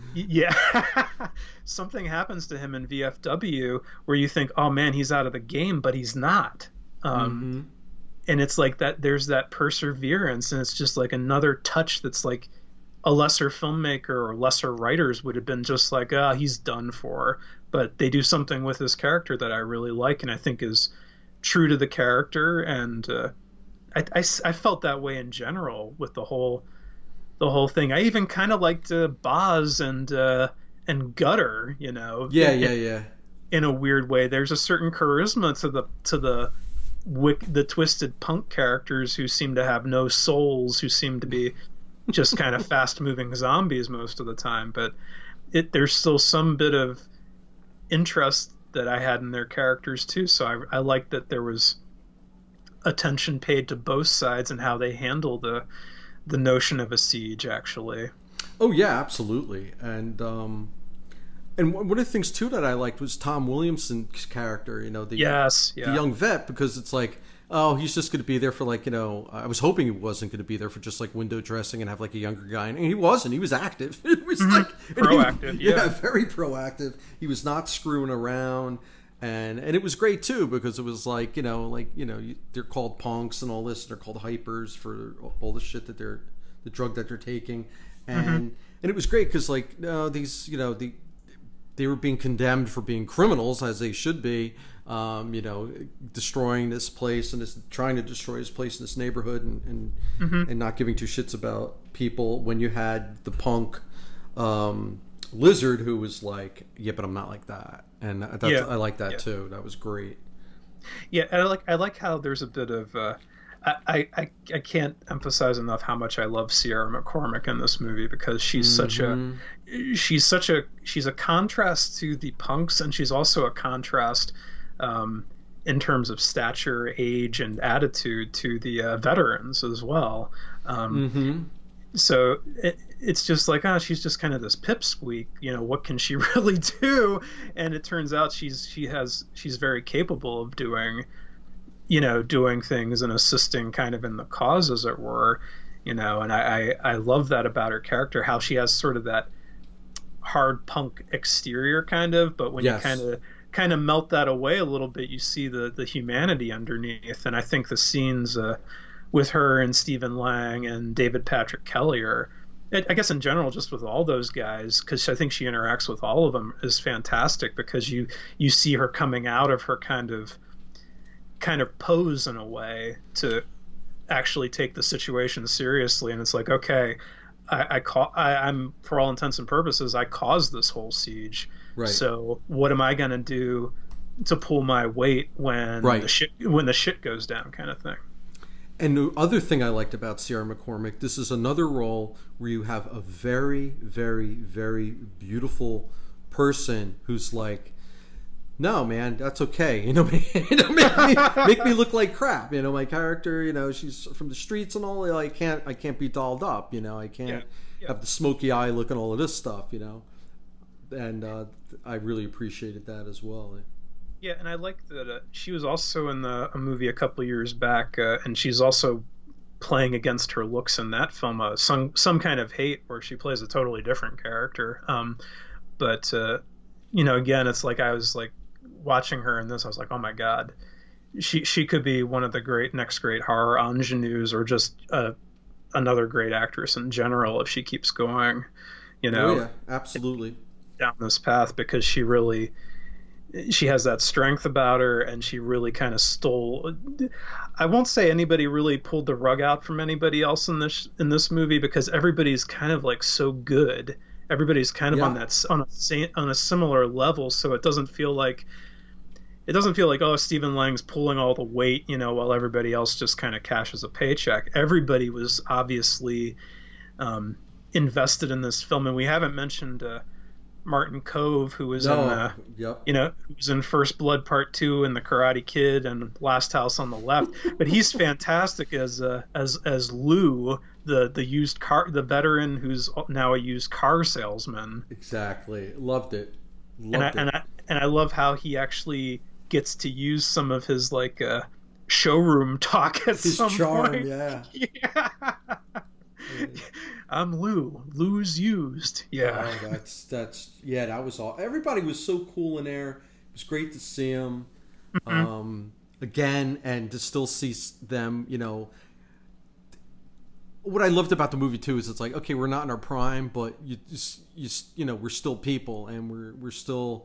Yeah. Something happens to him in VFW where you think, oh man, he's out of the game, but he's not. Um, Mm-hmm. and it's like that, there's that perseverance, and it's just like another touch that's like a lesser filmmaker or lesser writers would have been just like, ah, he's done for. But they do something with his character that I really like and I think is true to the character. And I felt that way in general with the whole thing. I even kind of liked Boz and Gutter, Yeah, yeah, yeah. in a weird way. There's a certain charisma to the twisted punk characters who seem to have no souls, who seem to be just kind of fast moving zombies most of the time. But there's still some bit of interest that I had in their characters too. So I like that there was attention paid to both sides and how they handle the notion of a siege, actually. Oh yeah, absolutely. And one of the things too that I liked was Tom Williamson's character. The Yes, the yeah. young vet, because it's like, oh, he's just going to be there for like, I was hoping he wasn't going to be there for just like window dressing and have like a younger guy. And he wasn't. He was active. It was like Proactive, yeah. very proactive. He was not screwing around. And it was great too, because it was like, they're called punks and all this, and they're called hypers for all the shit the drug that they're taking. And it was great because like, these, they were being condemned for being criminals, as they should be, destroying this place and trying to destroy this place in this neighborhood, and not giving two shits about people. When you had the punk Lizard, who was like, yeah, but I'm not like that, and I like that too. That was great. Yeah, and I like how there's a bit of I can't emphasize enough how much I love Sierra McCormick in this movie, because she's a contrast to the punks, and she's also a contrast in terms of stature, age, and attitude to the veterans as well. So it's just like, she's just kind of this pipsqueak. What can she really do? And it turns out she's very capable of doing things and assisting kind of in the cause, as it were. And I love that about her character, how she has sort of that hard punk exterior kind of, but when Yes. you kind of melt that away a little bit, you see the humanity underneath. And I think the scenes with her and Stephen Lang and David Patrick Kelly I guess in general, just with all those guys, because I think she interacts with all of them, is fantastic, because you see her coming out of her kind of pose in a way to actually take the situation seriously. And it's like, okay, I'm for all intents and purposes, I caused this whole siege. Right. So what am I going to do to pull my weight when Right. the shit goes down, kind of thing. And the other thing I liked about Sierra McCormick, this is another role where you have a very, very, very beautiful person who's like, no, man, that's okay. Make me look like crap. My character, she's from the streets and all. I can't be dolled up. I can't have the smoky eye look and all of this stuff. And I really appreciated that as well. Yeah, and I like that she was also in a movie a couple of years back, and she's also playing against her looks in that film, Some Kind of Hate, where she plays a totally different character. But again, it's like I was like watching her in this, I was like, oh my god, she could be one of the next great horror ingenues, or just another great actress in general if she keeps going, Oh yeah, absolutely, down this path, because she has that strength about her, and she really kind of stole. I won't say anybody really pulled the rug out from anybody else in this movie, because everybody's kind of like so good. Everybody's kind of on a similar level, so it doesn't feel like oh, Stephen Lang's pulling all the weight, while everybody else just kind of cashes a paycheck. Everybody was obviously invested in this film, and we haven't mentioned Martin Kove, who was who was in First Blood Part 2 and The Karate Kid and Last House on the Left. But he's fantastic as Lou, the veteran who's now a used car salesman. Exactly, loved it. And I love how he actually gets to use some of his like showroom talk at His some charm, point. yeah. Yeah. I'm Lou. Lou's used. Yeah. Oh, that's yeah. That was all. Everybody was so cool in there. It was great to see them Mhm. again, and to still see them. What I loved about the movie too is it's like, okay, we're not in our prime, but we're still people, and we're still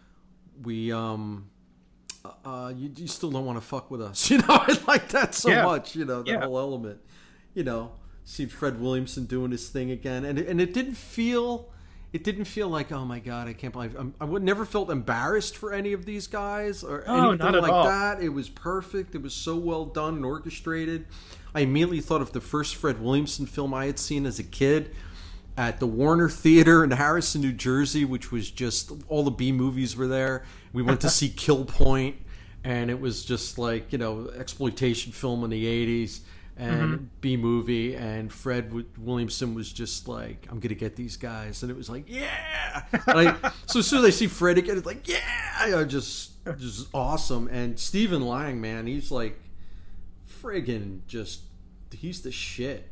you still don't want to fuck with us. I like that so Yeah. much. That Yeah. whole element. You know, seeing Fred Williamson doing his thing again, and it didn't feel like, oh my god, I can't believe I would never felt embarrassed for any of these guys or Oh, anything not at like all. that. It was perfect. It was so well done and orchestrated. I immediately thought of the first Fred Williamson film I had seen as a kid at the Warner Theater in Harrison, New Jersey, which was just all the B movies were there. We went to see Kill Point, and it was just like, exploitation film in the 80s and B movie, and Fred Williamson was just like, I'm gonna get these guys, and it was like, yeah. So as soon as I see Fred again, it's like, yeah, just awesome. And Stephen Lang, man, he's like friggin' he's the shit.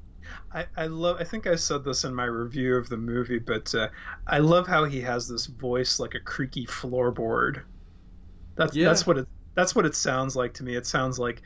I think I said this in my review of the movie, but I love how he has this voice like a creaky floorboard. That's Yeah. that's what it sounds like to me. It sounds like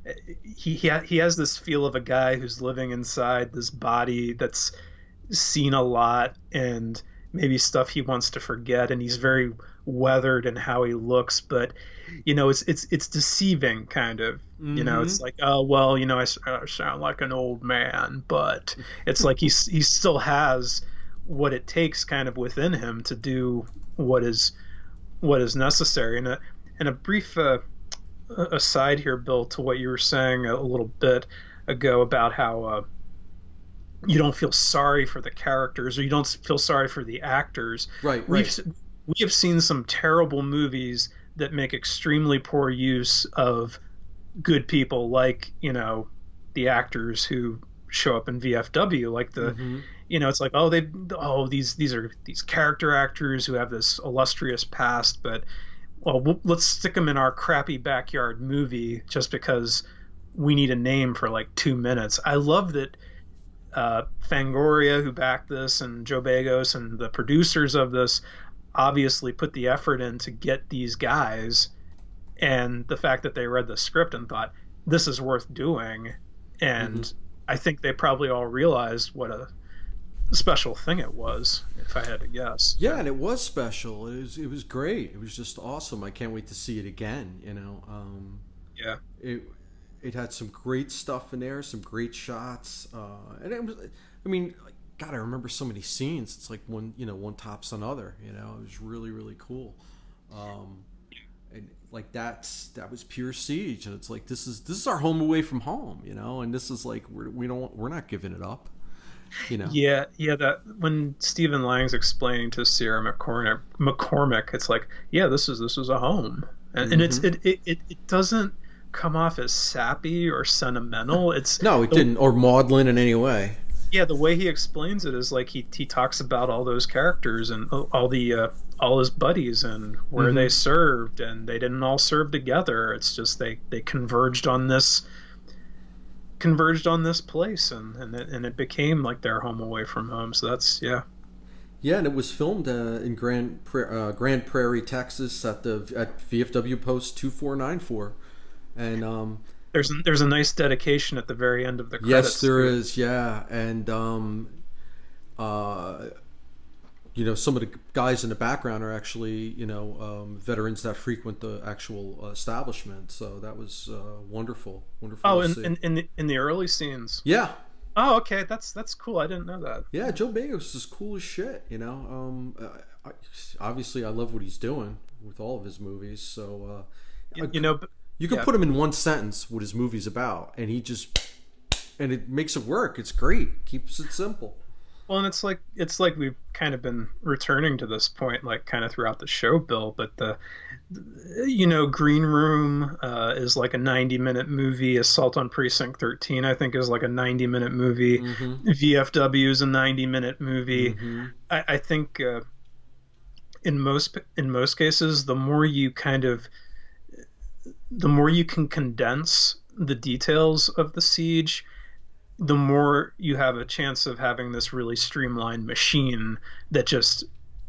he has this feel of a guy who's living inside this body that's seen a lot and maybe stuff he wants to forget, and he's very weathered in how he looks, but it's deceiving kind of. It's like, oh well, I sound like an old man, but it's like he still has what it takes kind of within him to do what is necessary. And a brief aside here, Bill, to what you were saying a little bit ago about how you don't feel sorry for the characters, or you don't feel sorry for the actors. Right. We have seen some terrible movies that make extremely poor use of good people, like the actors who show up in VFW, like it's like, these are these character actors who have this illustrious past, but let's stick them in our crappy backyard movie just because we need a name for like 2 minutes. I love that Fangoria, who backed this, and Joe Bagos and the producers of this obviously put the effort in to get these guys, and the fact that they read the script and thought this is worth doing, and I think they probably all realized what a special thing it was, if I had to guess. Yeah, and it was special. It was great. It was just awesome. I can't wait to see it again. Yeah. It had some great stuff in there, some great shots, and it was. I mean, God, I remember so many scenes. It's like one tops another. It was really really cool. And like that was pure Siege, and it's like this is our home away from home, and this is like we're not giving it up. Yeah, that when Stephen Lang's explaining to Sierra McCormick, it's like, yeah, this is a home, and it doesn't come off as sappy or sentimental. No, it didn't, or maudlin in any way. Yeah, the way he explains it is like he talks about all those characters and all his buddies and where they served, and they didn't all serve together. It's just they converged on this place, and it became like their home away from home. So that's yeah, and it was filmed in Grand Prairie, Texas, at VFW Post 2494, and there's a nice dedication at the very end of the credits. Yes, there is. Yeah, and some of the guys in the background are actually veterans that frequent the actual establishment. So that was wonderful. Oh, in the early scenes. Yeah. Oh, okay. That's cool. I didn't know that. Yeah, Joe Bagos is cool as shit. Obviously, I love what he's doing with all of his movies. So you can put him in one sentence what his movie's about, and and it makes it work. It's great. Keeps it simple. Well, and it's like we've kind of been returning to this point, like kind of throughout the show, Bill. But Green Room is like a 90-minute movie. Assault on Precinct 13, I think, is like a 90-minute movie. VFW is a 90-minute movie. I think in most cases, the more you can condense the details of the siege, the more you have a chance of having this really streamlined machine that just,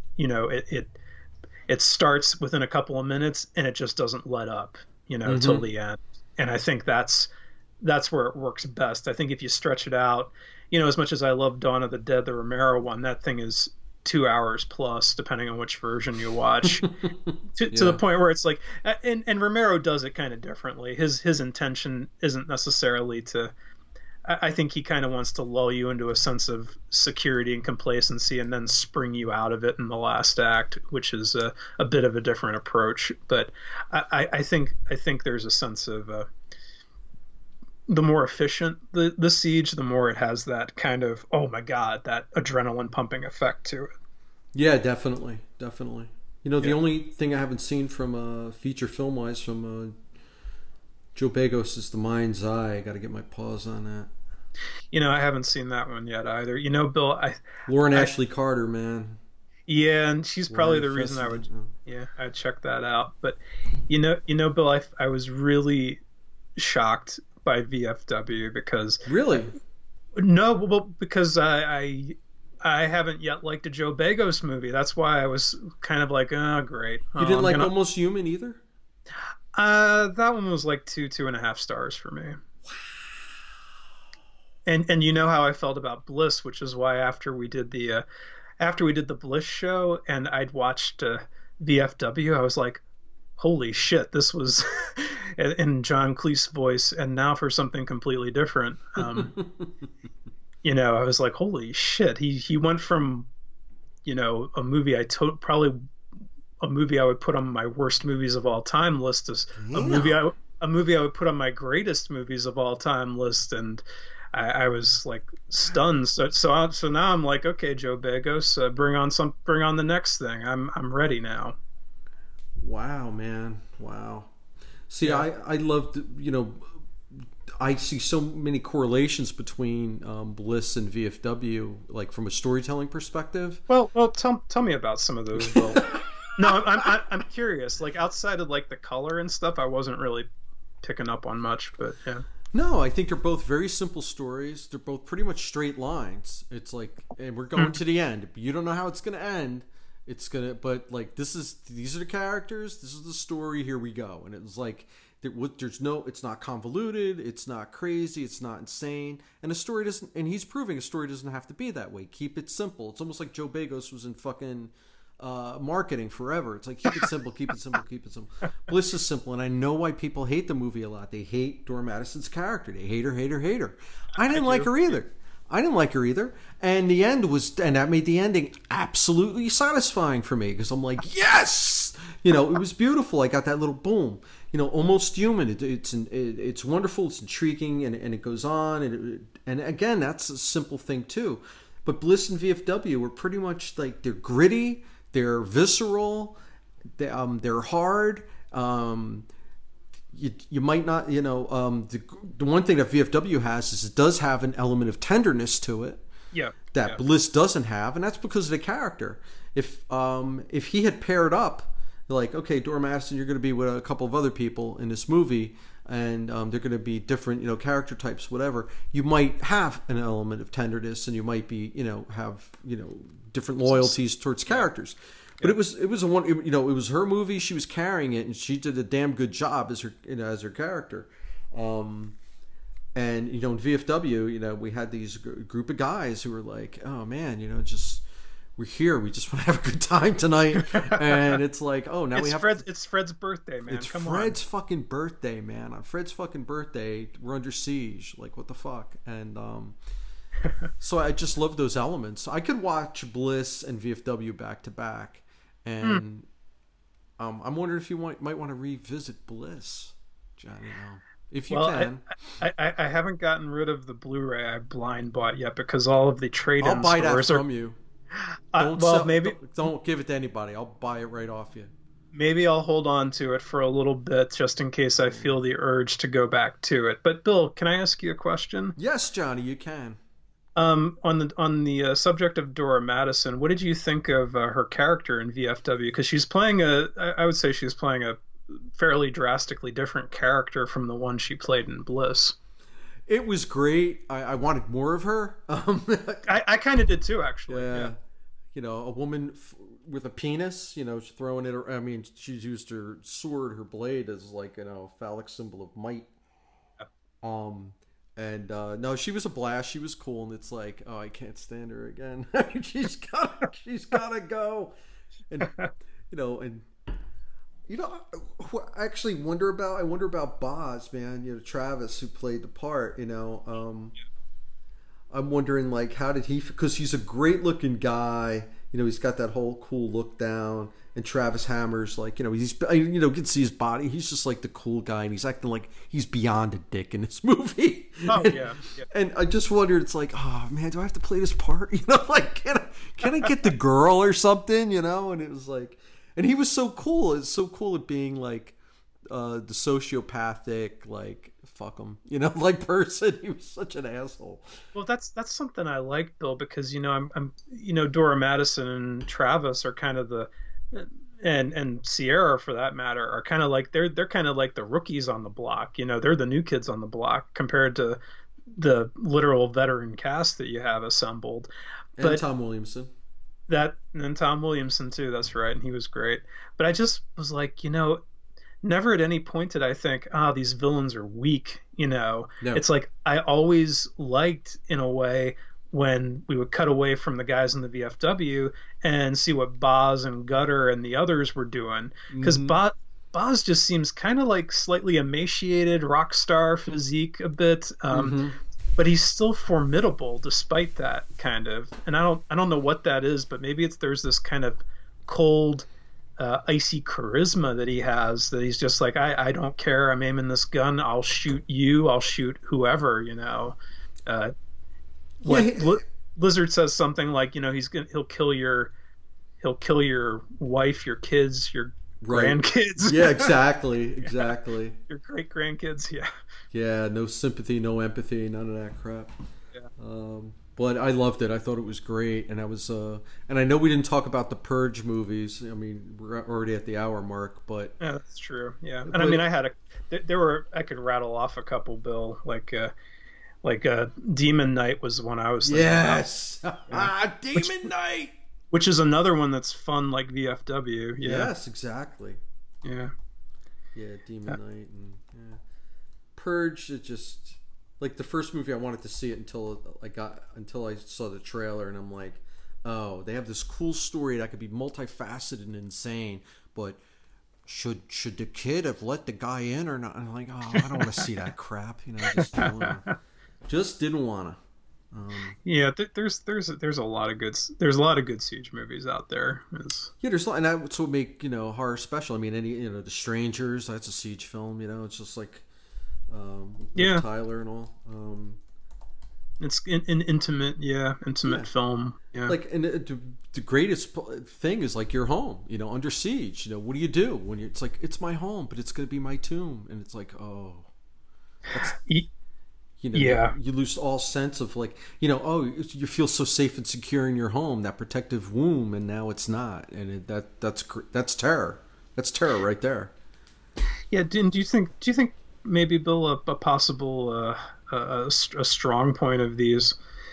it starts within a couple of minutes and it just doesn't let up, till Mm-hmm. the end. And I think that's where it works best. I think if you stretch it out, as much as I love Dawn of the Dead, the Romero one, that thing is 2 hours plus, depending on which version you watch, to the Yeah. point where it's like, and Romero does it kind of differently. His intention isn't necessarily to. I think he kind of wants to lull you into a sense of security and complacency, and then spring you out of it in the last act, which is a bit of a different approach. But I think there's a sense of the more efficient the siege, the more it has that kind of, oh my god, that adrenaline pumping effect to it. Yeah, definitely, definitely. The Yeah. only thing I haven't seen from feature film wise from Joe Bagos is The Mind's Eye. I got to get my paws on that. I haven't seen that one yet either. Bill, Lauren I Ashley Carter, man. yeah, and she's probably Lauren the reason I Fessenden. would, Oh. yeah, I'd check that out. But Bill, I was really shocked by VFW because Really? no, well, because I haven't yet liked a Joe Bagos movie. That's why I was kind of like, oh, great. You Oh, didn't I'm like gonna. Almost Human either? That one was like 2.5 stars for me. And you know how I felt about Bliss, which is why after we did the Bliss show and I'd watched VFW, I was like, holy shit, this was in John Cleese's voice, and now for something completely different. I was like, holy shit, he went from a movie probably a movie I would put on my worst movies of all time list as a movie Damn. I a movie I would put on my greatest movies of all time list, and I was like stunned. So now I'm like, okay, Joe Bagos, bring on the next thing. I'm ready now. Wow, man. Wow. See, Yeah. I love, I see so many correlations between Bliss and VFW, like from a storytelling perspective. Well, tell me about some of those, Bill. No, I'm curious. Like outside of like the color and stuff, I wasn't really picking up on much, but yeah. No, I think they're both very simple stories. They're both pretty much straight lines. It's like, and we're going to the end. You don't know how it's going to end. It's gonna, but like these are the characters. This is the story. Here we go. And it was like there's no. It's not convoluted. It's not crazy. It's not insane. And a story doesn't. And he's proving a story doesn't have to be that way. Keep it simple. It's almost like Joe Bagos was in fucking marketing forever. It's like keep it simple, keep it simple, keep it simple. Bliss is simple, and I know why people hate the movie a lot. They hate Dora Madison's character. They hate her, hate her, hate her. I I didn't like do. her either. I didn't like her either. And the end was, and that made the ending absolutely satisfying for me because I'm like, yes, it was beautiful. I got that little boom. Almost human. It's wonderful. It's intriguing, and it goes on. And again, that's a simple thing too. But Bliss and VFW were pretty much like they're gritty, they're visceral, they're hard. You might not, the one thing that VFW has is it does have an element of tenderness to it Yeah, that yeah, Bliss doesn't have, and that's because of the character. If he had paired up, like, okay, Dora Madison, you're going to be with a couple of other people in this movie, and they're going to be different, character types, whatever. You might have an element of tenderness, and you might be, have different loyalties towards characters. But yeah. it was a one, it was her movie. She was carrying it, and she did a damn good job as her character. And in VFW, we had these group of guys who were like, "Oh man, just we're here. We just want to have a good time tonight." And it's like, "Oh, now we have." It's Fred's birthday, man. It's Come Fred's fucking birthday, man. On Fred's fucking birthday, we're under siege. Like, what the fuck? And so I just love those elements. I could watch Bliss and VFW back to back, and I'm wondering if you might want to revisit Bliss, Johnny. If you Well, can. I haven't gotten rid of the Blu-ray I blind bought yet because all of the I'll trade-in buy that stores are. from you. Well, maybe Don't give it to anybody. I'll buy it right off you. maybe I'll hold on to it for a little bit just in case I feel the urge to go back to it. But Bill, can I ask you a question? Yes, Johnny, you can. On the subject of Dora Madison, what did you think of her character in VFW? Because I would say she's playing a fairly drastically different character from the one she played in Bliss. It was great. I wanted more of her. I kind of did too, actually. Yeah. You know, a woman with a penis, you know, she's throwing it. I mean, she's used her sword, her blade, as like, you know, phallic symbol of might. No, she was a blast. She was cool, and it's like, oh, I can't stand her again. she's gotta go. And I actually wonder about Boz, man. You know, Travis, who played the part. You know, I'm wondering, like, how did he? Because he's a great looking guy. You know, he's got that whole cool look down. And Travis Hammer's like, you know, you can see his body. He's just like the cool guy, and he's acting like he's beyond a dick in this movie. Oh yeah. And I just wondered, it's like, oh man, do I have to play this part? You know, like, can I get the girl or something? You know? And it was like, and he was so cool. It's so cool at being like the sociopathic, like, fuck him, you know, like, person. He was such an asshole. Well, that's something I like, Bill, because, you know, I'm you know, Dora Madison and Travis are kind of the, and Sierra, for that matter, are kind of like, they're kind of like the rookies on the block. You know, they're the new kids on the block compared to the literal veteran cast that you have assembled. And Tom Williamson. And Tom Williamson too. That's right, and he was great. But I just was like, you know, never at any point did I think, these villains are weak. You know, no. It's like I always liked, in a way, when we would cut away from the guys in the VFW and see what Boz and Gutter and the others were doing. Because Boz just seems kind of like slightly emaciated, rock star physique a bit. But he's still formidable despite that, kind of. And I don't know what that is, but maybe there's this kind of cold, icy charisma that he has, that he's just like, I don't care. I'm aiming this gun. I'll shoot you. I'll shoot whoever, you know. Lizard says something like, you know, he'll kill your wife, your kids, your grandkids. Yeah, exactly. Your great grandkids. Yeah, no sympathy, no empathy, none of that crap. Yeah. But I loved it. I thought it was great, and I was and I know we didn't talk about the Purge movies. I mean, we're already at the hour mark, but yeah, that's true. Yeah, and I mean, I could rattle off a couple, Bill, like Demon Knight was the one I was thinking about. Demon Knight, which is another one that's fun, like VFW. Yes, exactly. Yeah, Demon Knight and Purge. It just, like, the first movie I wanted to see it until I saw the trailer, and I'm like, oh, they have this cool story that could be multifaceted and insane, but should the kid have let the guy in or not? And I'm like, oh, I don't want to see that crap, you know. Just didn't want to. There's a lot of good Siege movies out there. And that's what make, you know, horror special. I mean, The Strangers, that's a Siege film. You know, it's just like Tyler and all. It's an intimate film. Yeah. Like, and the greatest thing is, like, your home. You know, under siege. You know, what do you do when it's like, it's my home, but it's going to be my tomb, and it's like, oh, that's. You know, you lose all sense of, like, you know, oh, you feel so safe and secure in your home, that protective womb, and now it's not, and that's terror. That's terror right there. Yeah. Do you think maybe, Bill, a possible a strong point of these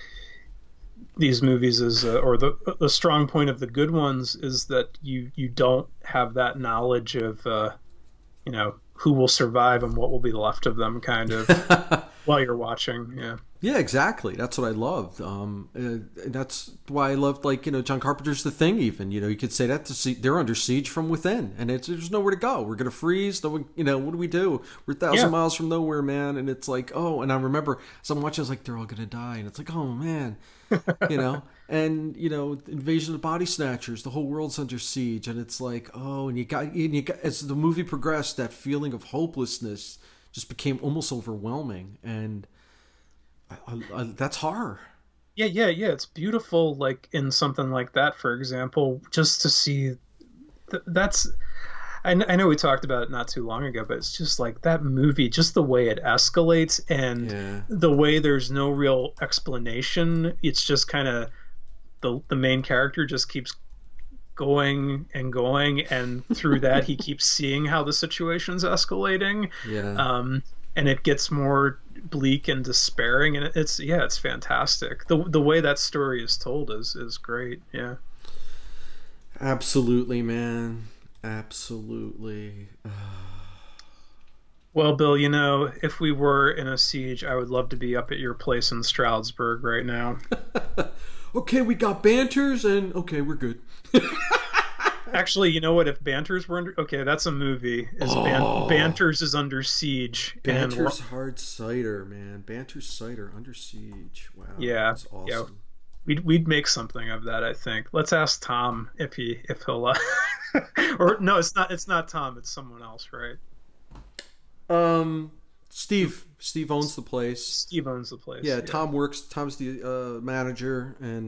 movies is, or the strong point of the good ones, is that you don't have that knowledge of you know, who will survive and what will be left of them, kind of. While you're watching, yeah, exactly. That's what I loved. That's why I loved, like, you know, John Carpenter's The Thing. Even, you know, you could say that they're under siege from within, and there's nowhere to go. We're gonna freeze. No one, you know, what do we do? We're 1,000 miles from nowhere, man. And it's like, oh, and I remember as I'm watching, I was like, they're all gonna die, and it's like, oh man, you know. And, you know, Invasion of the Body Snatchers, the whole world's under siege, and it's like, oh, and you got as the movie progressed, that feeling of hopelessness just became almost overwhelming, and that's horror. Yeah. It's beautiful, like, in something like that, for example, just to see that's. I know we talked about it not too long ago, but it's just like that movie, just the way it escalates and the way there's no real explanation. It's just kind of the main character just keeps going and going, and through that he keeps seeing how the situation's escalating. And it gets more bleak and despairing, and it's fantastic. The way that story is told is great. Yeah. Absolutely, man. Absolutely. Well, Bill, if we were in a siege, I would love to be up at your place in Stroudsburg right now. Okay, we got banters, and okay, we're good. Actually, you know what? If Banters were under, okay, that's a movie. Banters is under siege. Banters hard cider, man. Banters cider under siege. Wow, yeah, that's awesome. Yeah. We'd make something of that, I think. Let's ask Tom if he'll or no, it's not Tom, it's someone else, right? Steve owns the place. Steve owns the place. Yeah, Tom's the manager, and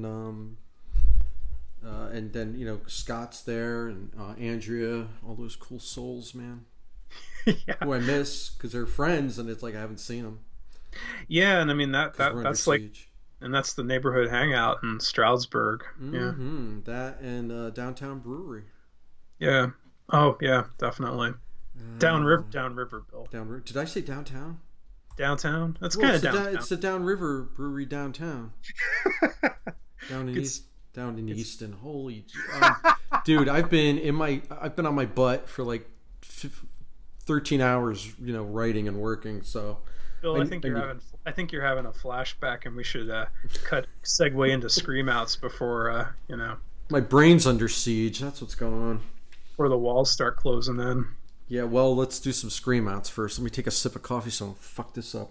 then Scott's there, and Andrea, all those cool souls, man. Yeah. Who I miss because they're friends, and it's like I haven't seen them. Yeah, and I mean that's like siege. And that's the neighborhood hangout in Stroudsburg. Mm-hmm. Yeah. That and Downtown Brewery. Yeah. Oh, yeah, definitely. Downriver, Bill. Downriver. Did I say downtown? Downtown? That's kind of downtown. It's the Downriver Brewery downtown. Down in Easton. Holy, dude! I've been on my butt for like 13 hours, writing and working. So. Bill, I think you're having a flashback, and we should segue into scream outs before my brain's under siege. That's what's going on. Before the walls start closing in. Yeah, well, let's do some scream outs first. Let me take a sip of coffee so I don't fuck this up.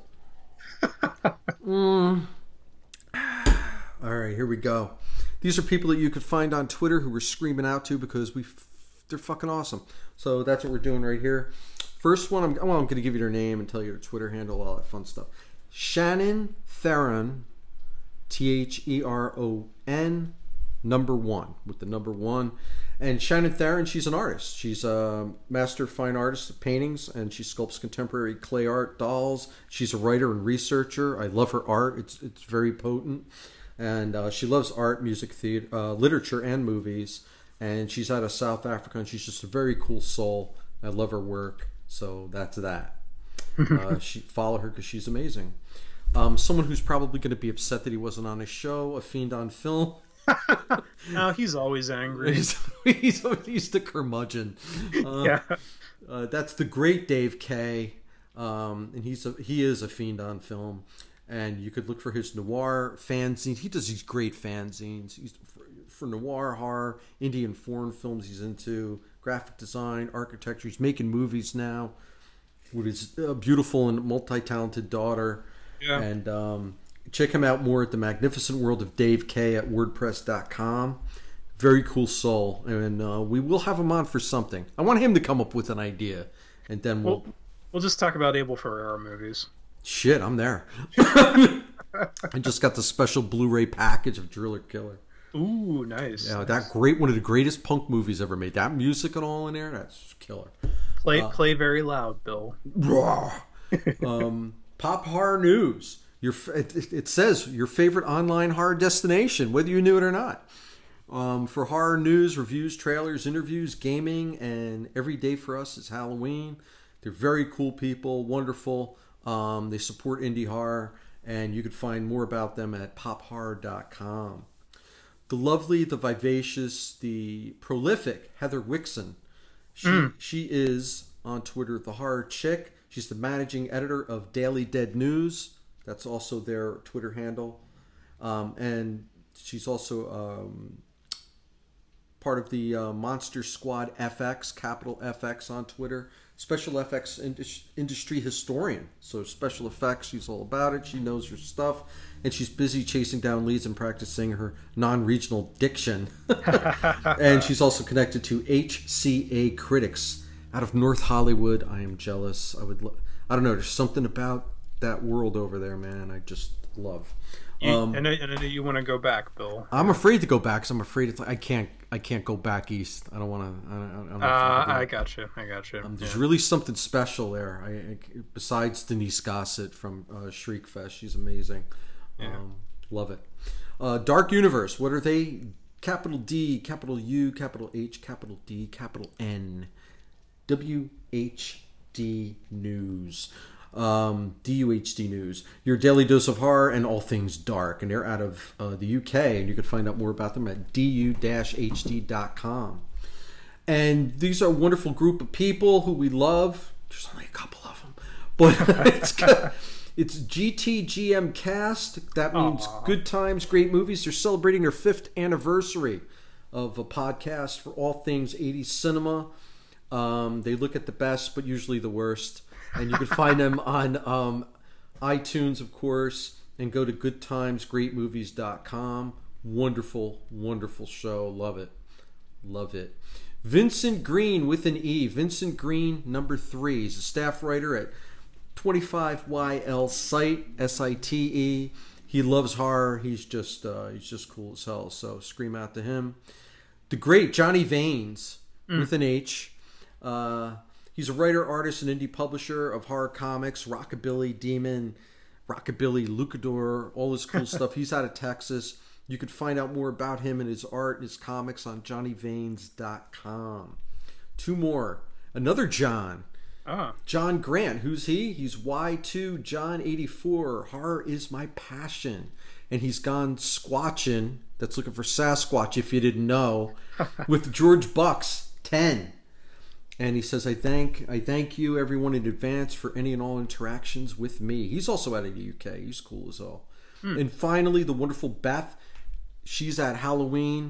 All right, here we go. These are people that you could find on Twitter who we're screaming out to because they're fucking awesome. So that's what we're doing right here. First one, I'm going to give you their name and tell you their Twitter handle, all that fun stuff. Shannon Theron, THERON, number 1, with the number 1. And Shannon Theron, she's an artist. She's a master fine artist of paintings, and she sculpts contemporary clay art dolls. She's a writer and researcher. I love her art. It's very potent. And she loves art, music, theater, literature, and movies. And she's out of South Africa, and she's just a very cool soul. I love her work. So that's that. Follow her because she's amazing. Someone who's probably going to be upset that he wasn't on his show, A Fiend on Film. No, he's always angry. He's the curmudgeon. Yeah. That's the great Dave Kay, and he is a fiend on film. And you could look for his noir fanzines. He does these great fanzines. He's for noir, horror, Indian foreign films he's into, graphic design, architecture. He's making movies now with his beautiful and multi-talented daughter. Yeah. And check him out more at the Magnificent World of Dave Kay at WordPress.com. Very cool soul. And we will have him on for something. I want him to come up with an idea. And then we'll just talk about Abel Ferrara movies. Shit, I'm there. I just got the special Blu-ray package of Driller Killer. Ooh, nice. Yeah, that great, one of the greatest punk movies ever made. That music and all in there, that's killer. Play very loud, Bill. Pop Horror News. It says your favorite online horror destination, whether you knew it or not. For horror news, reviews, trailers, interviews, gaming, and every day for us is Halloween. They're very cool people, wonderful. They support indie horror, and you can find more about them at pophorror.com. The lovely, the vivacious, the prolific Heather Wixon. She is on Twitter the Horror Chick. She's the managing editor of Daily Dead News. That's also their Twitter handle. And she's also part of the Monster Squad FX, capital FX on Twitter. Special effects industry historian. So special effects, she's all about it. She knows her stuff. And she's busy chasing down leads and practicing her non-regional diction. And she's also connected to HCA Critics out of North Hollywood. I am jealous. I don't know. There's something about that world over there, man. I just love. And I know you want to go back, Bill. I'm afraid to go back because I'm afraid it's like I can't go back east. I don't want to. I got you. There's really something special there. Besides Denise Gossett from Shriekfest, she's amazing. Yeah. Love it. Dark Universe. What are they? Capital D, capital U, capital H, capital D, capital N. WHD News. DUHD News, Your Daily Dose of Horror and All Things Dark. And they're out of the UK, and you can find out more about them at du-hd.com. And these are a wonderful group of people who we love. There's only a couple of them. But it's GTGM Cast. That means Good Times, Great Movies. They're celebrating their 5th anniversary of a podcast for all things 80s cinema. They look at the best, but usually the worst. And you can find them on iTunes, of course, and go to goodtimesgreatmovies.com. Wonderful, wonderful show. Love it. Love it. Vincent Green with an E. Vincent Green, number 3. He's a staff writer at 25YL Site, SITE. He loves horror. He's just cool as hell. So scream out to him. The great Johnny Vanes with an H. He's a writer, artist, and indie publisher of horror comics, Rockabilly Demon, Rockabilly Lucador, all this cool stuff. He's out of Texas. You can find out more about him and his art and his comics on johnnyvanes.com. 2 more. Another John. John Grant. Who's he? He's Y2 John 84. Horror is my passion. And he's gone squatching. That's looking for Sasquatch, if you didn't know, with George Bucks 10. And he says, I thank you, everyone, in advance for any and all interactions with me. He's also out of the UK. He's cool as all. And finally, the wonderful Beth. She's at Halloween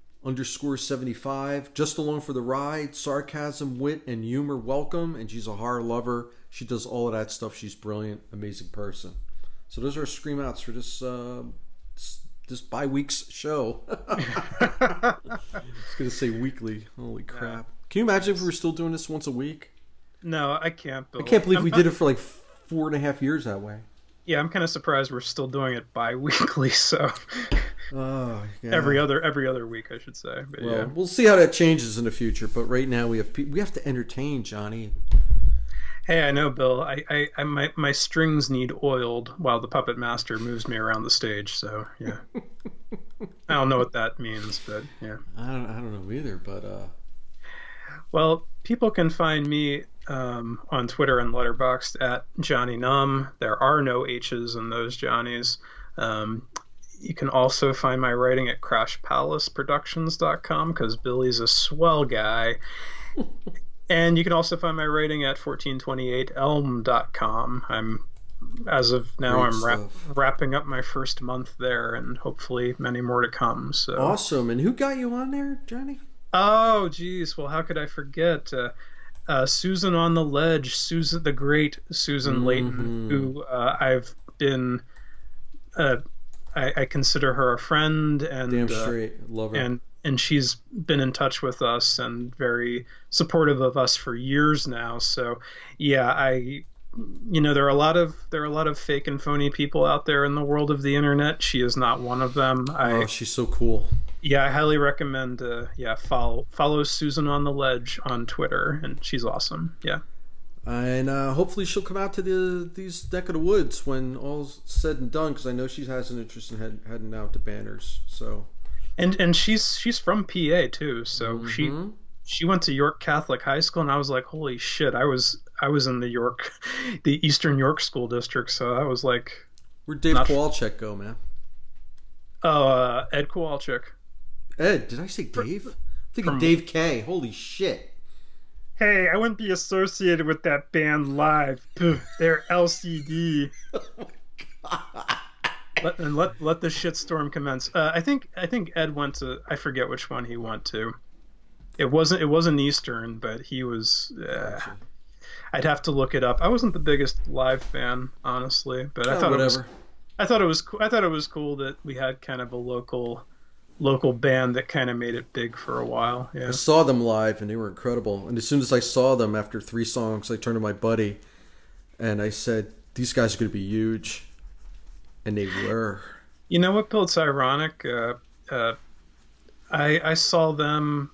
_75. Just along for the ride. Sarcasm, wit, and humor welcome. And she's a horror lover. She does all of that stuff. She's brilliant. Amazing person. So those are our scream outs for this bi-week's show. I was going to say weekly. Holy crap. Can you imagine if we were still doing this once a week? No, I can't. I can't believe we did it for like 4.5 years that way. Yeah, I'm kind of surprised we're still doing it bi-weekly. So every other week, I should say. But well, we'll see how that changes in the future. But right now we have to entertain, Johnny. Hey, I know, Bill. My strings need oiled while the puppet master moves me around the stage. So yeah, I don't know what that means, but yeah, I don't know either. But well, people can find me on Twitter and Letterboxd at Johnny Numb. There are no H's in those Johnnies. You can also find my writing at CrashPalaceProductions.com because Billy's a swell guy. And you can also find my writing at 1428elm.com. As of now, I'm wrapping up my first month there, and hopefully many more to come. So awesome! And who got you on there, Johnny? Oh, geez. Well, how could I forget? Susan on the Ledge, the great Susan Layton, who I've been. I consider her a friend, and damn straight, love her. And she's been in touch with us and very supportive of us for years now. So, yeah, there are a lot of fake and phony people out there in the world of the internet. She is not one of them. She's so cool. Yeah, I highly recommend. Follow Susan on the Ledge on Twitter, and she's awesome. Yeah. And hopefully she'll come out to these neck of the woods when all's said and done, because I know she has an interest in heading out to Banners. So. And she's from PA too, so she went to York Catholic High School, and I was like, holy shit! I was in the Eastern York School District, so I was like, where'd Dave Kowalczyk go, man? Oh, Ed Kowalczyk. Ed? Did I say Dave? I'm thinking Dave K. Holy shit! Hey, I wouldn't be associated with that band live. They're LCD. Oh my god. Let the shitstorm commence. I think Ed went to, I forget which one he went to. It wasn't Eastern, but he was. I'd have to look it up. I wasn't the biggest live fan, honestly, but I thought whatever. I thought it was cool that we had kind of a local band that kind of made it big for a while. Yeah. I saw them live and they were incredible. And as soon as I saw them after 3 songs, I turned to my buddy and I said, "These guys are going to be huge." And they were. You know what, Bill? It's ironic. I saw them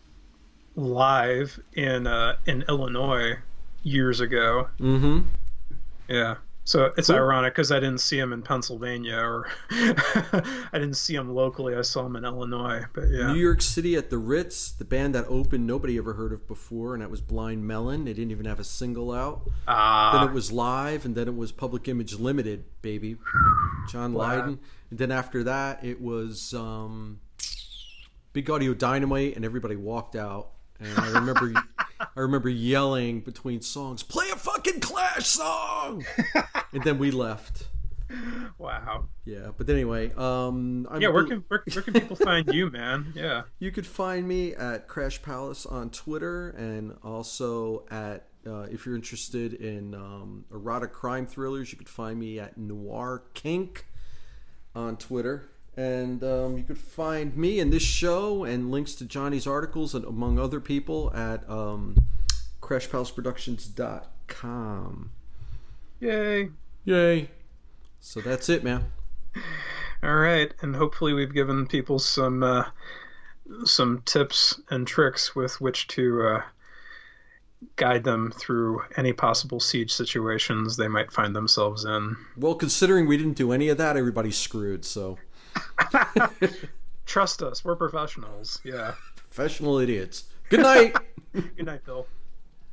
live in Illinois years ago. Mm-hmm. Yeah. So it's Cool. ironic because I didn't see him in Pennsylvania, or I didn't see him locally. I saw him in Illinois. But New yeah. York City at the Ritz, the band that opened nobody ever heard of before, and that was Blind Melon. They didn't even have a single out. Then it was Live, and then it was Public Image Limited, baby. John Wow. Lydon. And then after that, it was Big Audio Dynamite, and everybody walked out. And I remember yelling between songs, "Play a fucking Clash song!" And then we left. Wow. Yeah, but anyway, Yeah, where can people find you, man? Yeah. You could find me at Crash Palace on Twitter, and also at if you're interested in erotic crime thrillers, you could find me at Noir Kink on Twitter. And you could find me and this show and links to Johnny's articles, and among other people, at CrashPalaceProductions.com. Yay. Yay. So that's it, man. All right, and hopefully we've given people some tips and tricks with which to guide them through any possible siege situations they might find themselves in. Well, considering we didn't do any of that, everybody's screwed, so... Trust us, we're professionals. Yeah. Professional idiots. Good night. Good night, Bill.